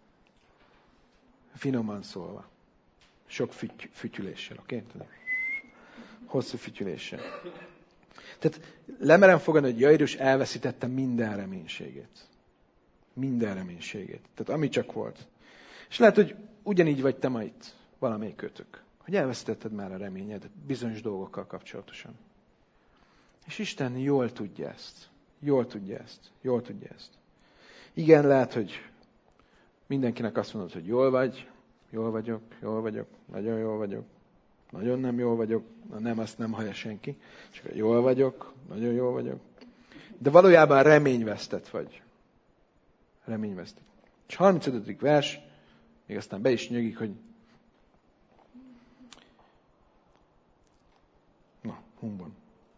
Finoman szólva. Sok fütyüléssel, oké? Hosszú fütyüléssel. Tehát lemerem fogadni, hogy Jairus elveszítette minden reménységét. Minden reménységét. Tehát ami csak volt. És lehet, hogy ugyanígy vagy te ma itt, valamelyikőtök. Hogy elveszítetted már a reményed bizonyos dolgokkal kapcsolatosan. És Isten jól tudja ezt. Jól tudja ezt. Igen, lehet, hogy mindenkinek azt mondod, hogy jól vagyok, nagyon jól vagyok, nagyon nem jól vagyok, nem, azt nem hallja senki, csak jól vagyok, nagyon jól vagyok. De valójában reményvesztett vagy. Reményvesztett. És 35. vers, még aztán be is nyögik, hogy humbon.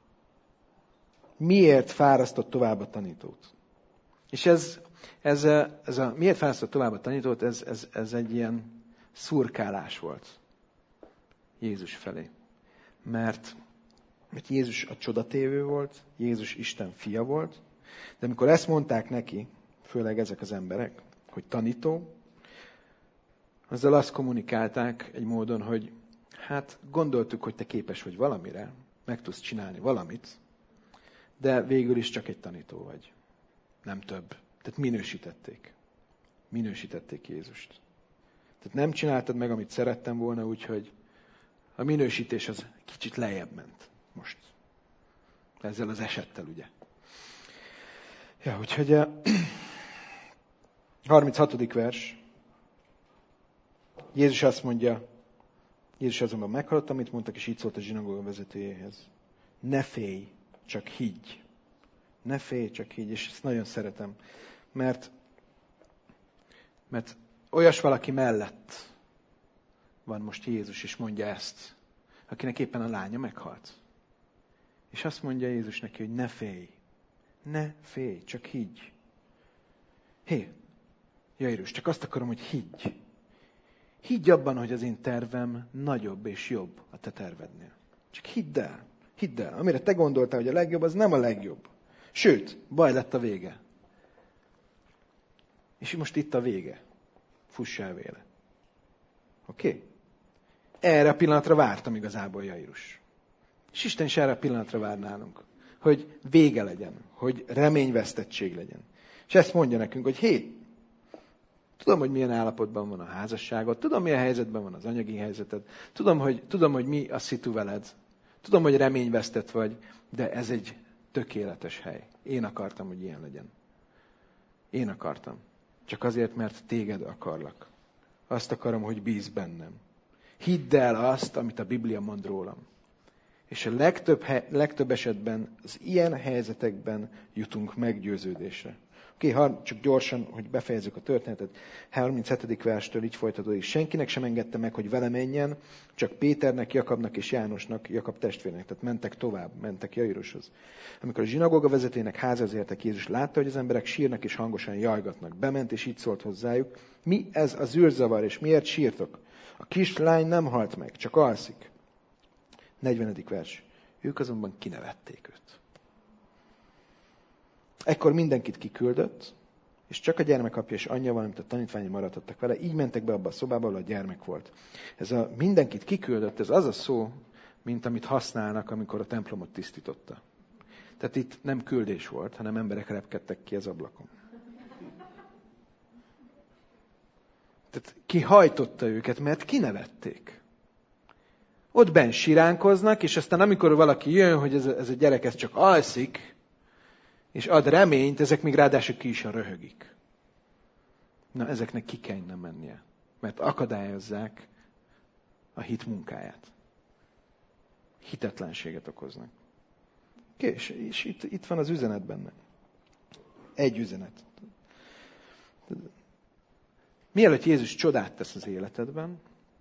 Miért fárasztott tovább a tanítót? És ez a miért fárasztott tovább a tanítót, ez egy ilyen szurkálás volt Jézus felé. Mert Jézus a csodatévő volt, Jézus Isten fia volt, de amikor ezt mondták neki, főleg ezek az emberek, hogy tanító, azzal azt kommunikálták egy módon, hogy hát gondoltuk, hogy te képes vagy valamire, meg tudsz csinálni valamit, de végül is csak egy tanító vagy. Nem több. Tehát minősítették Jézust. Tehát nem csináltad meg, amit szerettem volna, úgyhogy a minősítés az kicsit lejjebb ment most. Ezzel az esettel, ugye. Ja, úgyhogy 36. vers. Jézus azt mondja, Jézus azonban meghallott, amit mondtak, és így szólt a zsinagóga vezetőjéhez. Ne félj, csak higgy. Ne félj, csak higgy. És ezt nagyon szeretem. Mert olyas valaki mellett van most Jézus, és mondja ezt, akinek éppen a lánya meghalt. És azt mondja Jézus neki, hogy ne félj, csak higgy. Hé, Jairus, csak azt akarom, hogy higgy. Higgy abban, hogy az én tervem nagyobb és jobb a te tervednél. Csak hidd el. Amire te gondoltál, hogy a legjobb, az nem a legjobb. Sőt, baj lett a vége. És most itt a vége. Fuss el vele. Oké? Erre a pillanatra vártam igazából Jairus. És Isten is erre a pillanatra vár nálunk. Hogy vége legyen. Hogy reményvesztettség legyen. És ezt mondja nekünk, hogy hé, tudom, hogy milyen állapotban van a házasságod, tudom, milyen helyzetben van az anyagi helyzeted, tudom, hogy mi a szitu veled, tudom, hogy reményvesztett vagy, de ez egy tökéletes hely. Én akartam, hogy ilyen legyen. Én akartam. Csak azért, mert téged akarlak. Azt akarom, hogy bízz bennem. Hidd el azt, amit a Biblia mond rólam. És a legtöbb esetben az ilyen helyzetekben jutunk meggyőződésre. Oké, csak gyorsan, hogy befejezzük a történetet. 37. verstől így folytatódik. Senkinek sem engedte meg, hogy vele menjen, csak Péternek, Jakabnak és Jánosnak, Jakab testvérnek. Tehát mentek tovább, mentek Jairushoz. Amikor a zsinagóga vezetőjének házához értek, Jézus látta, hogy az emberek sírnak és hangosan jajgatnak. Bement és így szólt hozzájuk. Mi ez az űrzavar, és miért sírtok? A kislány nem halt meg, csak alszik. 40. vers. Ők azonban kinevették őt. Ekkor mindenkit kiküldött, és csak a gyermek apja és anyja, valamint a tanítványai maradhattak vele. Így mentek be abba a szobába, ahol a gyermek volt. Ez a mindenkit kiküldött, ez az a szó, mint amit használnak, amikor a templomot tisztította. Tehát itt nem küldés volt, hanem emberek repkedtek ki az ablakon. Tehát kihajtotta őket, mert kinevették. Ott benn siránkoznak, és aztán amikor valaki jön, hogy ez a gyerek ez csak alszik, és ad reményt, ezek még ráadásul ki is röhögik. Na, ezeknek ki kellene mennie, mert akadályozzák a hit munkáját. Hitetlenséget okoznak. És itt van az üzenet benne. Egy üzenet. Mielőtt Jézus csodát tesz az életedben,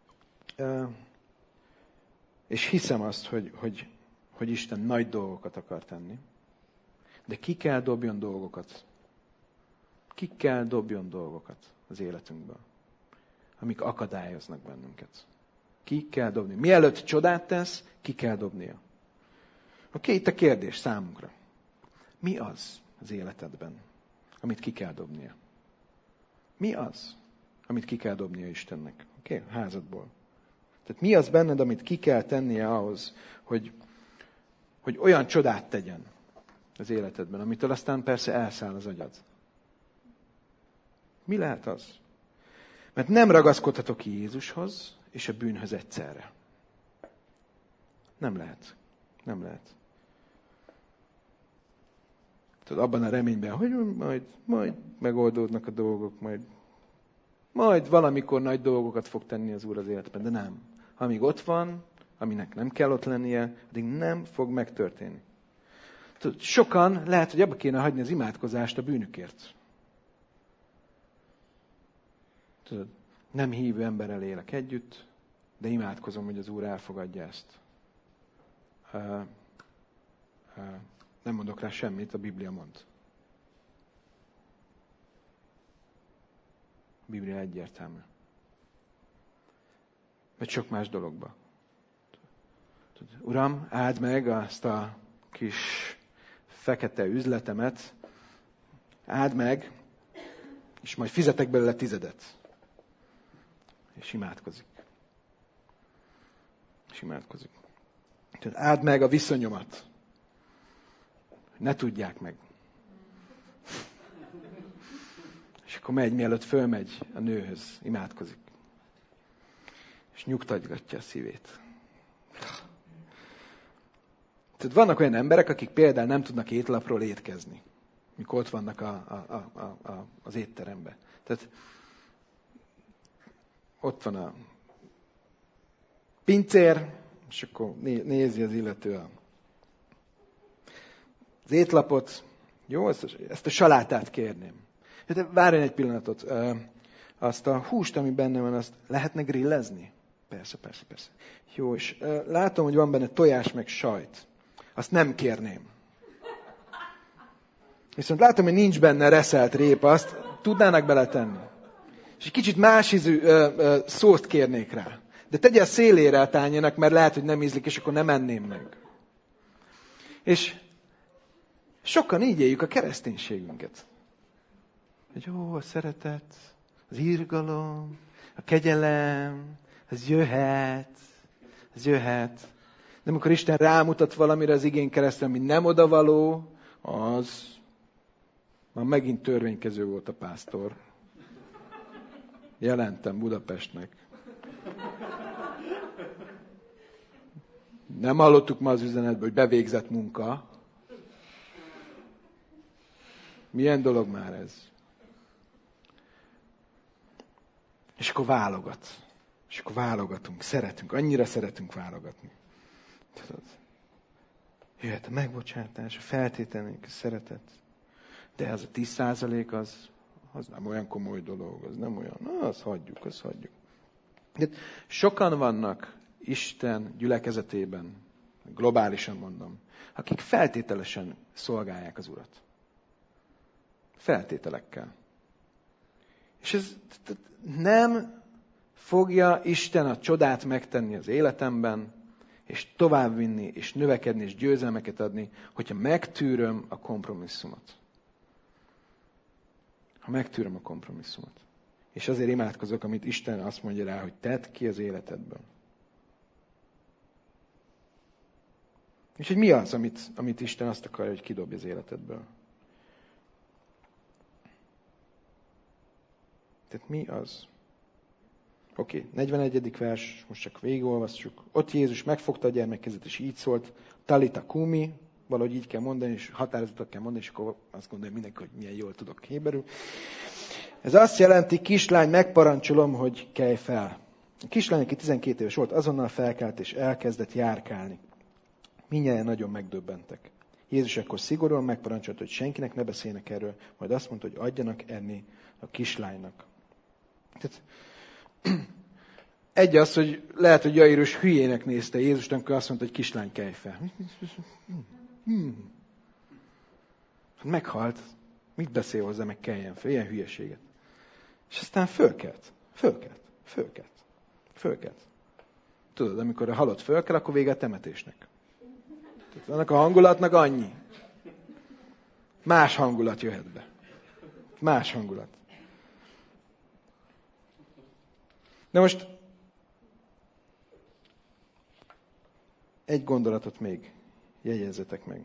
és hiszem azt, hogy Isten nagy dolgokat akar tenni, de ki kell dobjon dolgokat. Ki kell dobjon dolgokat az életünkből, amik akadályoznak bennünket. Ki kell dobni. Mielőtt csodát tesz, ki kell dobnia. Oké, itt a kérdés számunkra. Mi az életedben, amit ki kell dobnia? Mi az, amit ki kell dobnia Istennek? Oké, házadból. Tehát mi az benned, amit ki kell tennie ahhoz, hogy olyan csodát tegyen az életedben, amitől aztán persze elszáll az agyad. Mi lehet az? Mert nem ragaszkodhatok Jézushoz és a bűnhöz egyszerre. Nem lehet. Nem lehet. Tudod, abban a reményben, hogy majd megoldódnak a dolgok, majd valamikor nagy dolgokat fog tenni az Úr az életben, de nem. Amíg ott van, aminek nem kell ott lennie, addig nem fog megtörténni. Tudod, sokan lehet, hogy abba kéne hagyni az imádkozást a bűnükért. Tudod, nem hívő emberrel élek együtt, de imádkozom, hogy az Úr elfogadja ezt. Nem mondok rá semmit, a Biblia mond. A Biblia egyértelmű. Vagy sok más dologba. Uram, áld meg azt a kis fekete üzletemet, áld meg, és majd fizetek belőle 10. És imádkozik. Tehát áld meg a viszonyomat. Ne tudják meg. És akkor megy, mielőtt fölmegy a nőhöz, imádkozik. És nyugtatgatja a szívét. Tehát vannak olyan emberek, akik például nem tudnak étlapról étkezni, mikor ott vannak az étteremben. Tehát ott van a pincér, és akkor nézi az illető az étlapot. Jó, ezt a salátát kérném. De várjon egy pillanatot. Azt a húst, ami benne van, azt lehetne grillezni? Persze. Jó, és látom, hogy van benne tojás meg sajt. Azt nem kérném. Viszont látom, hogy nincs benne reszelt répa, azt tudnának beletenni. És egy kicsit más ízű szószt kérnék rá. De tegye a szélére a tányénak, mert lehet, hogy nem ízlik, és akkor nem enném meg. És sokan így éljük a kereszténységünket. Hogy jó, a szeretet, az irgalom, a kegyelem, ez jöhet. De amikor Isten rámutat valamire az igén keresztül, ami nem odavaló, az már megint törvénykező volt a pásztor. Jelentem Budapestnek. Nem hallottuk ma az üzenetből, hogy bevégzett munka. Milyen dolog már ez? És akkor válogat. És akkor válogatunk. Szeretünk. Annyira szeretünk válogatni. Tudod? Jöhet a megbocsátás, a feltételünk, a szeretet. De az a 10% az nem olyan komoly dolog, az nem olyan. Na, azt hagyjuk. De sokan vannak Isten gyülekezetében, globálisan mondom, akik feltételesen szolgálják az Urat. Feltételekkel. És ez nem fogja Isten a csodát megtenni az életemben, és továbbvinni, és növekedni, és győzelmeket adni, hogyha megtűröm a kompromisszumot. Ha megtűröm a kompromisszumot. És azért imádkozok, amit Isten azt mondja rá, hogy tedd ki az életedből. És hogy mi az, amit Isten azt akarja, hogy kidobj az életedből? Tehát mi az? Oké, 41. vers, most csak végigolvassuk. Ott Jézus megfogta a gyermek kezét, és így szólt, Talita kumi, valahogy így kell mondani, és határozottak kell mondani, és akkor azt gondolja mindenki, hogy milyen jól tudok héberül. Ez azt jelenti, kislány, megparancsolom, hogy kelj fel. A kislány, aki 12 éves volt, azonnal felkelt, és elkezdett járkálni. Mindnyájan nagyon megdöbbentek. Jézus akkor szigorúan megparancsolt, hogy senkinek ne beszéljenek erről, majd azt mondta, hogy adjanak enni a kislánynak. Tehát, egy az, hogy lehet, hogy Jairus hülyének nézte Jézust, amikor azt mondta, hogy kislány, kelj fel. Meghalt. Mit beszél hozzá, meg keljen fel? Ilyen hülyeséget. És aztán fölkelt. Tudod, amikor a halott fölkel, akkor vége a temetésnek. Tehát annak a hangulatnak annyi. Más hangulat jöhet be. Más hangulat. De most egy gondolatot még jegyezzetek meg.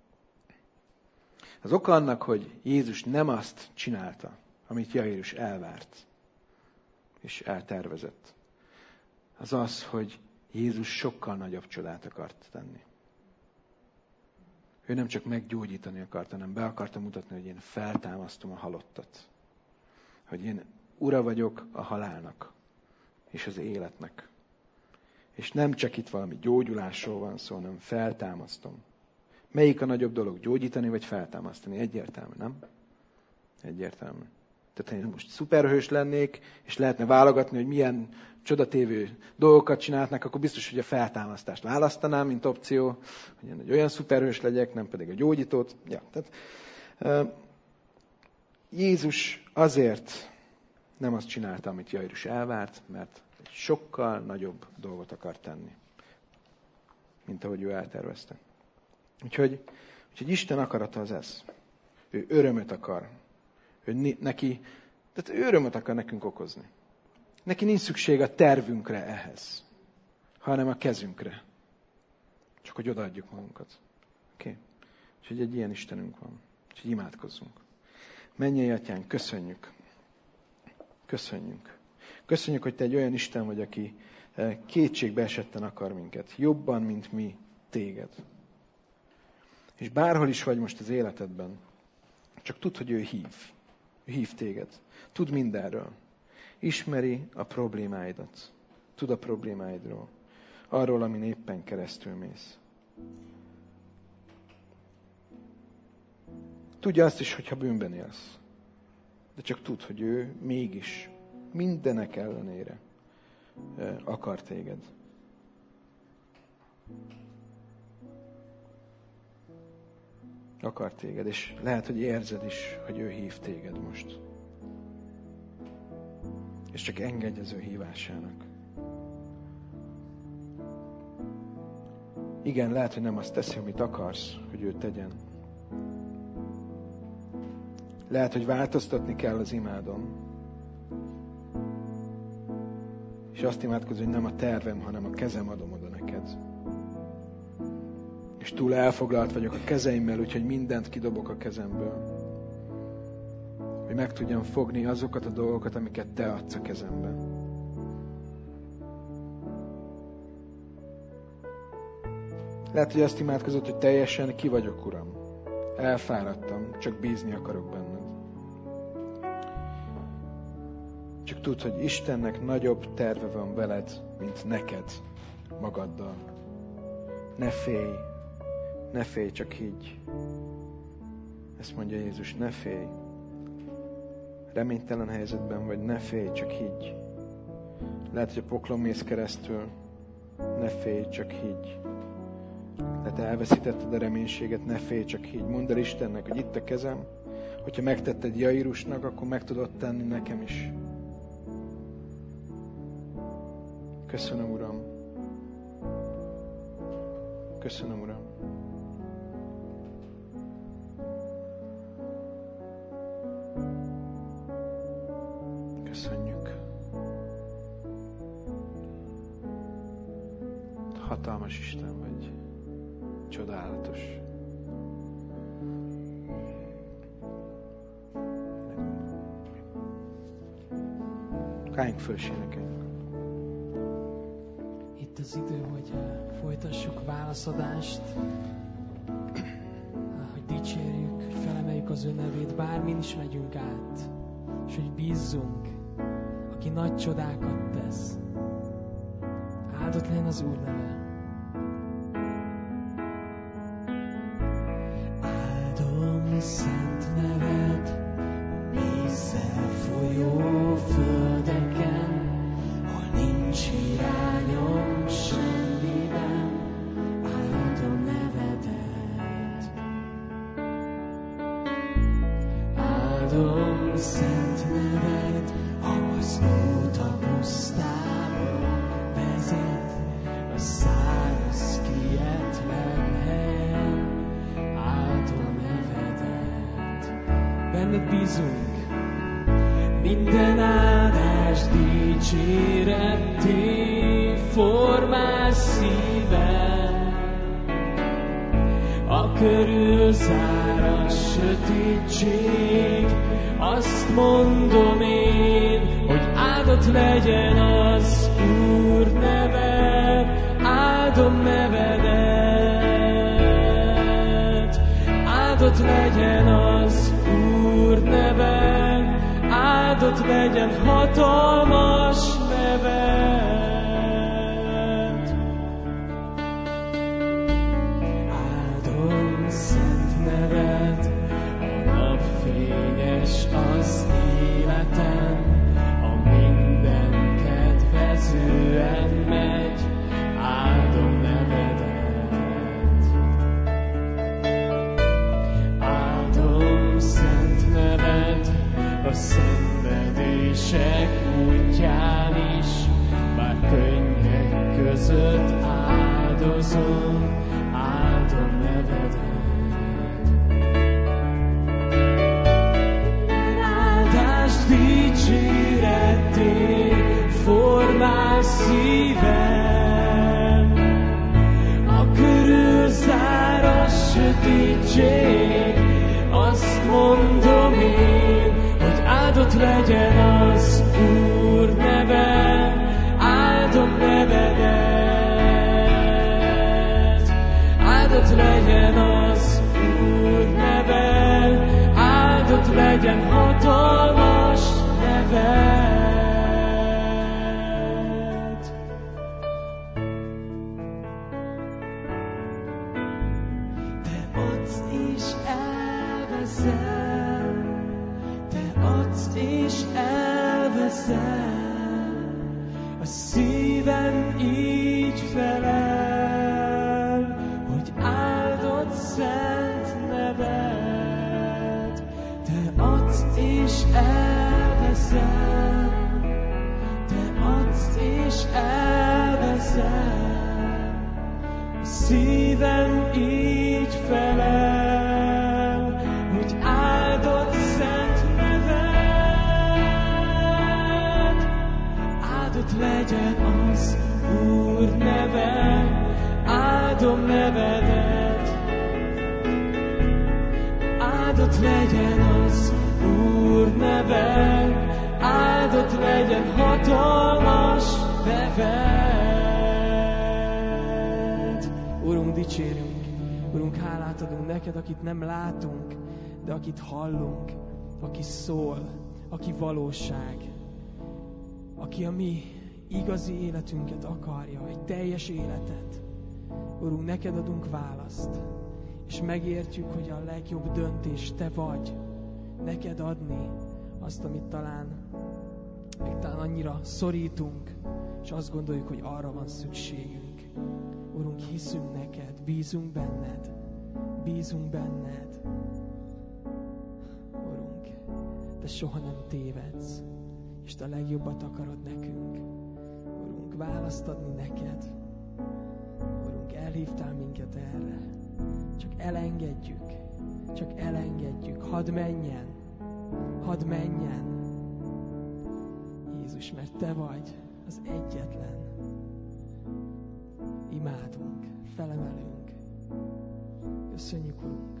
Az oka annak, hogy Jézus nem azt csinálta, amit Jairus elvárt és eltervezett, az az, hogy Jézus sokkal nagyobb csodát akart tenni. Ő nem csak meggyógyítani akart, hanem be akarta mutatni, hogy én feltámasztom a halottat. Hogy én ura vagyok a halálnak és az életnek. És nem csak itt valami gyógyulásról van szó, hanem feltámasztom. Melyik a nagyobb dolog? Gyógyítani vagy feltámasztani? Egyértelmű, nem? Egyértelmű. Tehát ha én most szuperhős lennék, és lehetne válogatni, hogy milyen csodatévő dolgokat csinálnak, akkor biztos, hogy a feltámasztást választanám, mint opció, hogy én egy olyan szuperhős legyek, nem pedig a gyógyítót. Ja, tehát, Jézus azért nem azt csinálta, amit Jairus elvárt, mert egy sokkal nagyobb dolgot akar tenni, mint ahogy ő eltervezte. Úgyhogy Isten akarata az ez. Ő örömöt akar. Tehát ő örömöt akar nekünk okozni. Neki nincs szükség a tervünkre ehhez, hanem a kezünkre. Csak hogy odaadjuk magunkat. Oké? Úgyhogy egy ilyen Istenünk van. Úgyhogy imádkozzunk. Mennyei Atyánk, köszönjük. Köszönjük. Köszönjük, hogy Te egy olyan Isten vagy, aki kétségbe esetten akar minket. Jobban, mint mi téged. És bárhol is vagy most az életedben, csak tudd, hogy ő hív. Ő hív téged. Tud mindenről. Ismeri a problémáidat. Tud a problémáidról. Arról, amin éppen keresztül mész. Tudja azt is, hogyha bűnben élsz. De csak tudd, hogy ő mégis mindenek ellenére akar téged. Akar téged, és lehet, hogy érzed is, hogy ő hív téged most. És csak engedj az ő hívásának. Igen, lehet, hogy nem azt teszi, amit akarsz, hogy ő tegyen. Lehet, hogy változtatni kell az imádon. És azt imádkozom, hogy nem a tervem, hanem a kezem adom oda neked. És túl elfoglalt vagyok a kezeimmel, úgyhogy mindent kidobok a kezemből. Hogy meg tudjam fogni azokat a dolgokat, amiket Te adsz a kezembe. Lehet, hogy azt imádkozott, hogy teljesen ki vagyok, Uram. Elfáradtam, csak bízni akarok benned. Csak tudd, hogy Istennek nagyobb terve van veled, mint neked magaddal. Ne félj, csak higgy. Ezt mondja Jézus, ne félj. Reménytelen helyzetben vagy, ne félj, csak higgy. Lehet, hogy a poklon mész keresztül, ne félj, csak higgy. Lehet, elveszítetted a reménységet, ne félj, csak higgy. Mondd el Istennek, hogy itt a kezem, hogyha megtetted Jairusnak, akkor meg tudod tenni nekem is. Köszönöm, Uram. Köszönöm, Uram. Köszönjük. Hatalmas Isten vagy. Csodálatos. Álljunk föl, és énekeljünk. Itt az idő, hogy folytassuk válaszadást. dicsérjük, hogy felemeljük az ő nevét, bármin is megyünk át, és hogy bízzunk, aki nagy csodákat tesz. Áldott legyen az Úr neve. Áldom szent neved, vízzel folyó földeken, hol nincs hiányom semmiben, áldom nevedet. Áldom szent neved, az út a pusztába vezet, a száraz kietlen helyen, áldom nevedet. Benned bízunk. Minden áldás dicséretté formál szívem, a körülzáras sötétség, azt mondom én, hogy áldott legyen az Úr neve, áldom nevedet. Áldott legyen az Úr neve, áldott legyen hatalmas neved. Áldom szent neved, a napfényes az életem, a minden kedvezően megy, áldom nevedet. Áldom szent neved, a szenvedések útján is, bár könnyek között áldozom, áldom nevedet. Áldás dicséretté formál szívem, a körülzáras sötétség, azt mondom én, hogy áldott legyen az Úr neve, áldom nevedet. Áldott legyen az Úr neve, áldott legyen hatalmas neved. Te adsz és elveszel, te adsz és elveszel, a szívem így felel, hogy áldott szent neved. Te adsz és elveszel, te adsz és elveszel, a szívem így felel, hogy áldott szent neved. Áldott legyen az Úr neve, áldom nevedet. Áldott legyen az Úr neve, áldott legyen hatalmas neved. Urunk, dicsérünk. Urunk, hálát adunk neked, akit nem látunk, de akit hallunk, aki szól, aki valóság, aki a mi igazi életünket akarja, egy teljes életet. Urunk, neked adunk választ, és megértjük, hogy a legjobb döntés te vagy, neked adni azt, amit talán annyira szorítunk, és azt gondoljuk, hogy arra van szükségünk. Urunk, hiszünk neked, bízunk benned, bízunk benned. Urunk, te soha nem tévedsz, és te a legjobbat akarod nekünk. Urunk, választ adni neked. Urunk, elhívtál minket erre. Csak elengedjük, hadd menjen, Jézus, mert te vagy az egyetlen. Imádunk, felemelünk. Köszönjük, Urunk.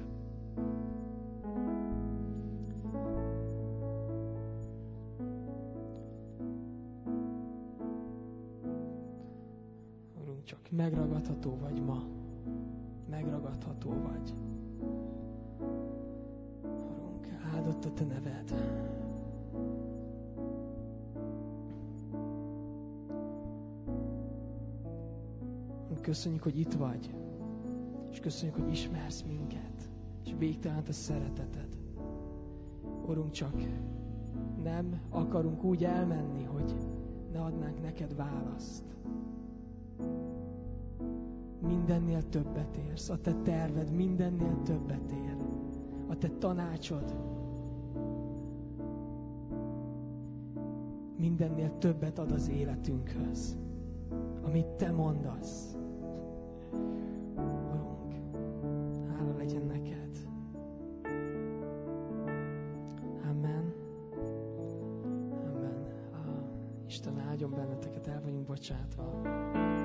Urunk, csak megragadható vagy ma. Megragadható vagy. Áldott a Te neved. Köszönjük, hogy itt vagy. És köszönjük, hogy ismersz minket. És végtelen a szereteted. Urunk, csak nem akarunk úgy elmenni, hogy ne adnánk neked választ. Mindennél többet érsz. A Te terved mindennél többet ér. A Te tanácsod mindennél többet ad az életünkhöz. Amit Te mondasz. Urunk, hála legyen neked. Amen. Amen. Isten áldjon benneteket, el vagyunk bocsátva.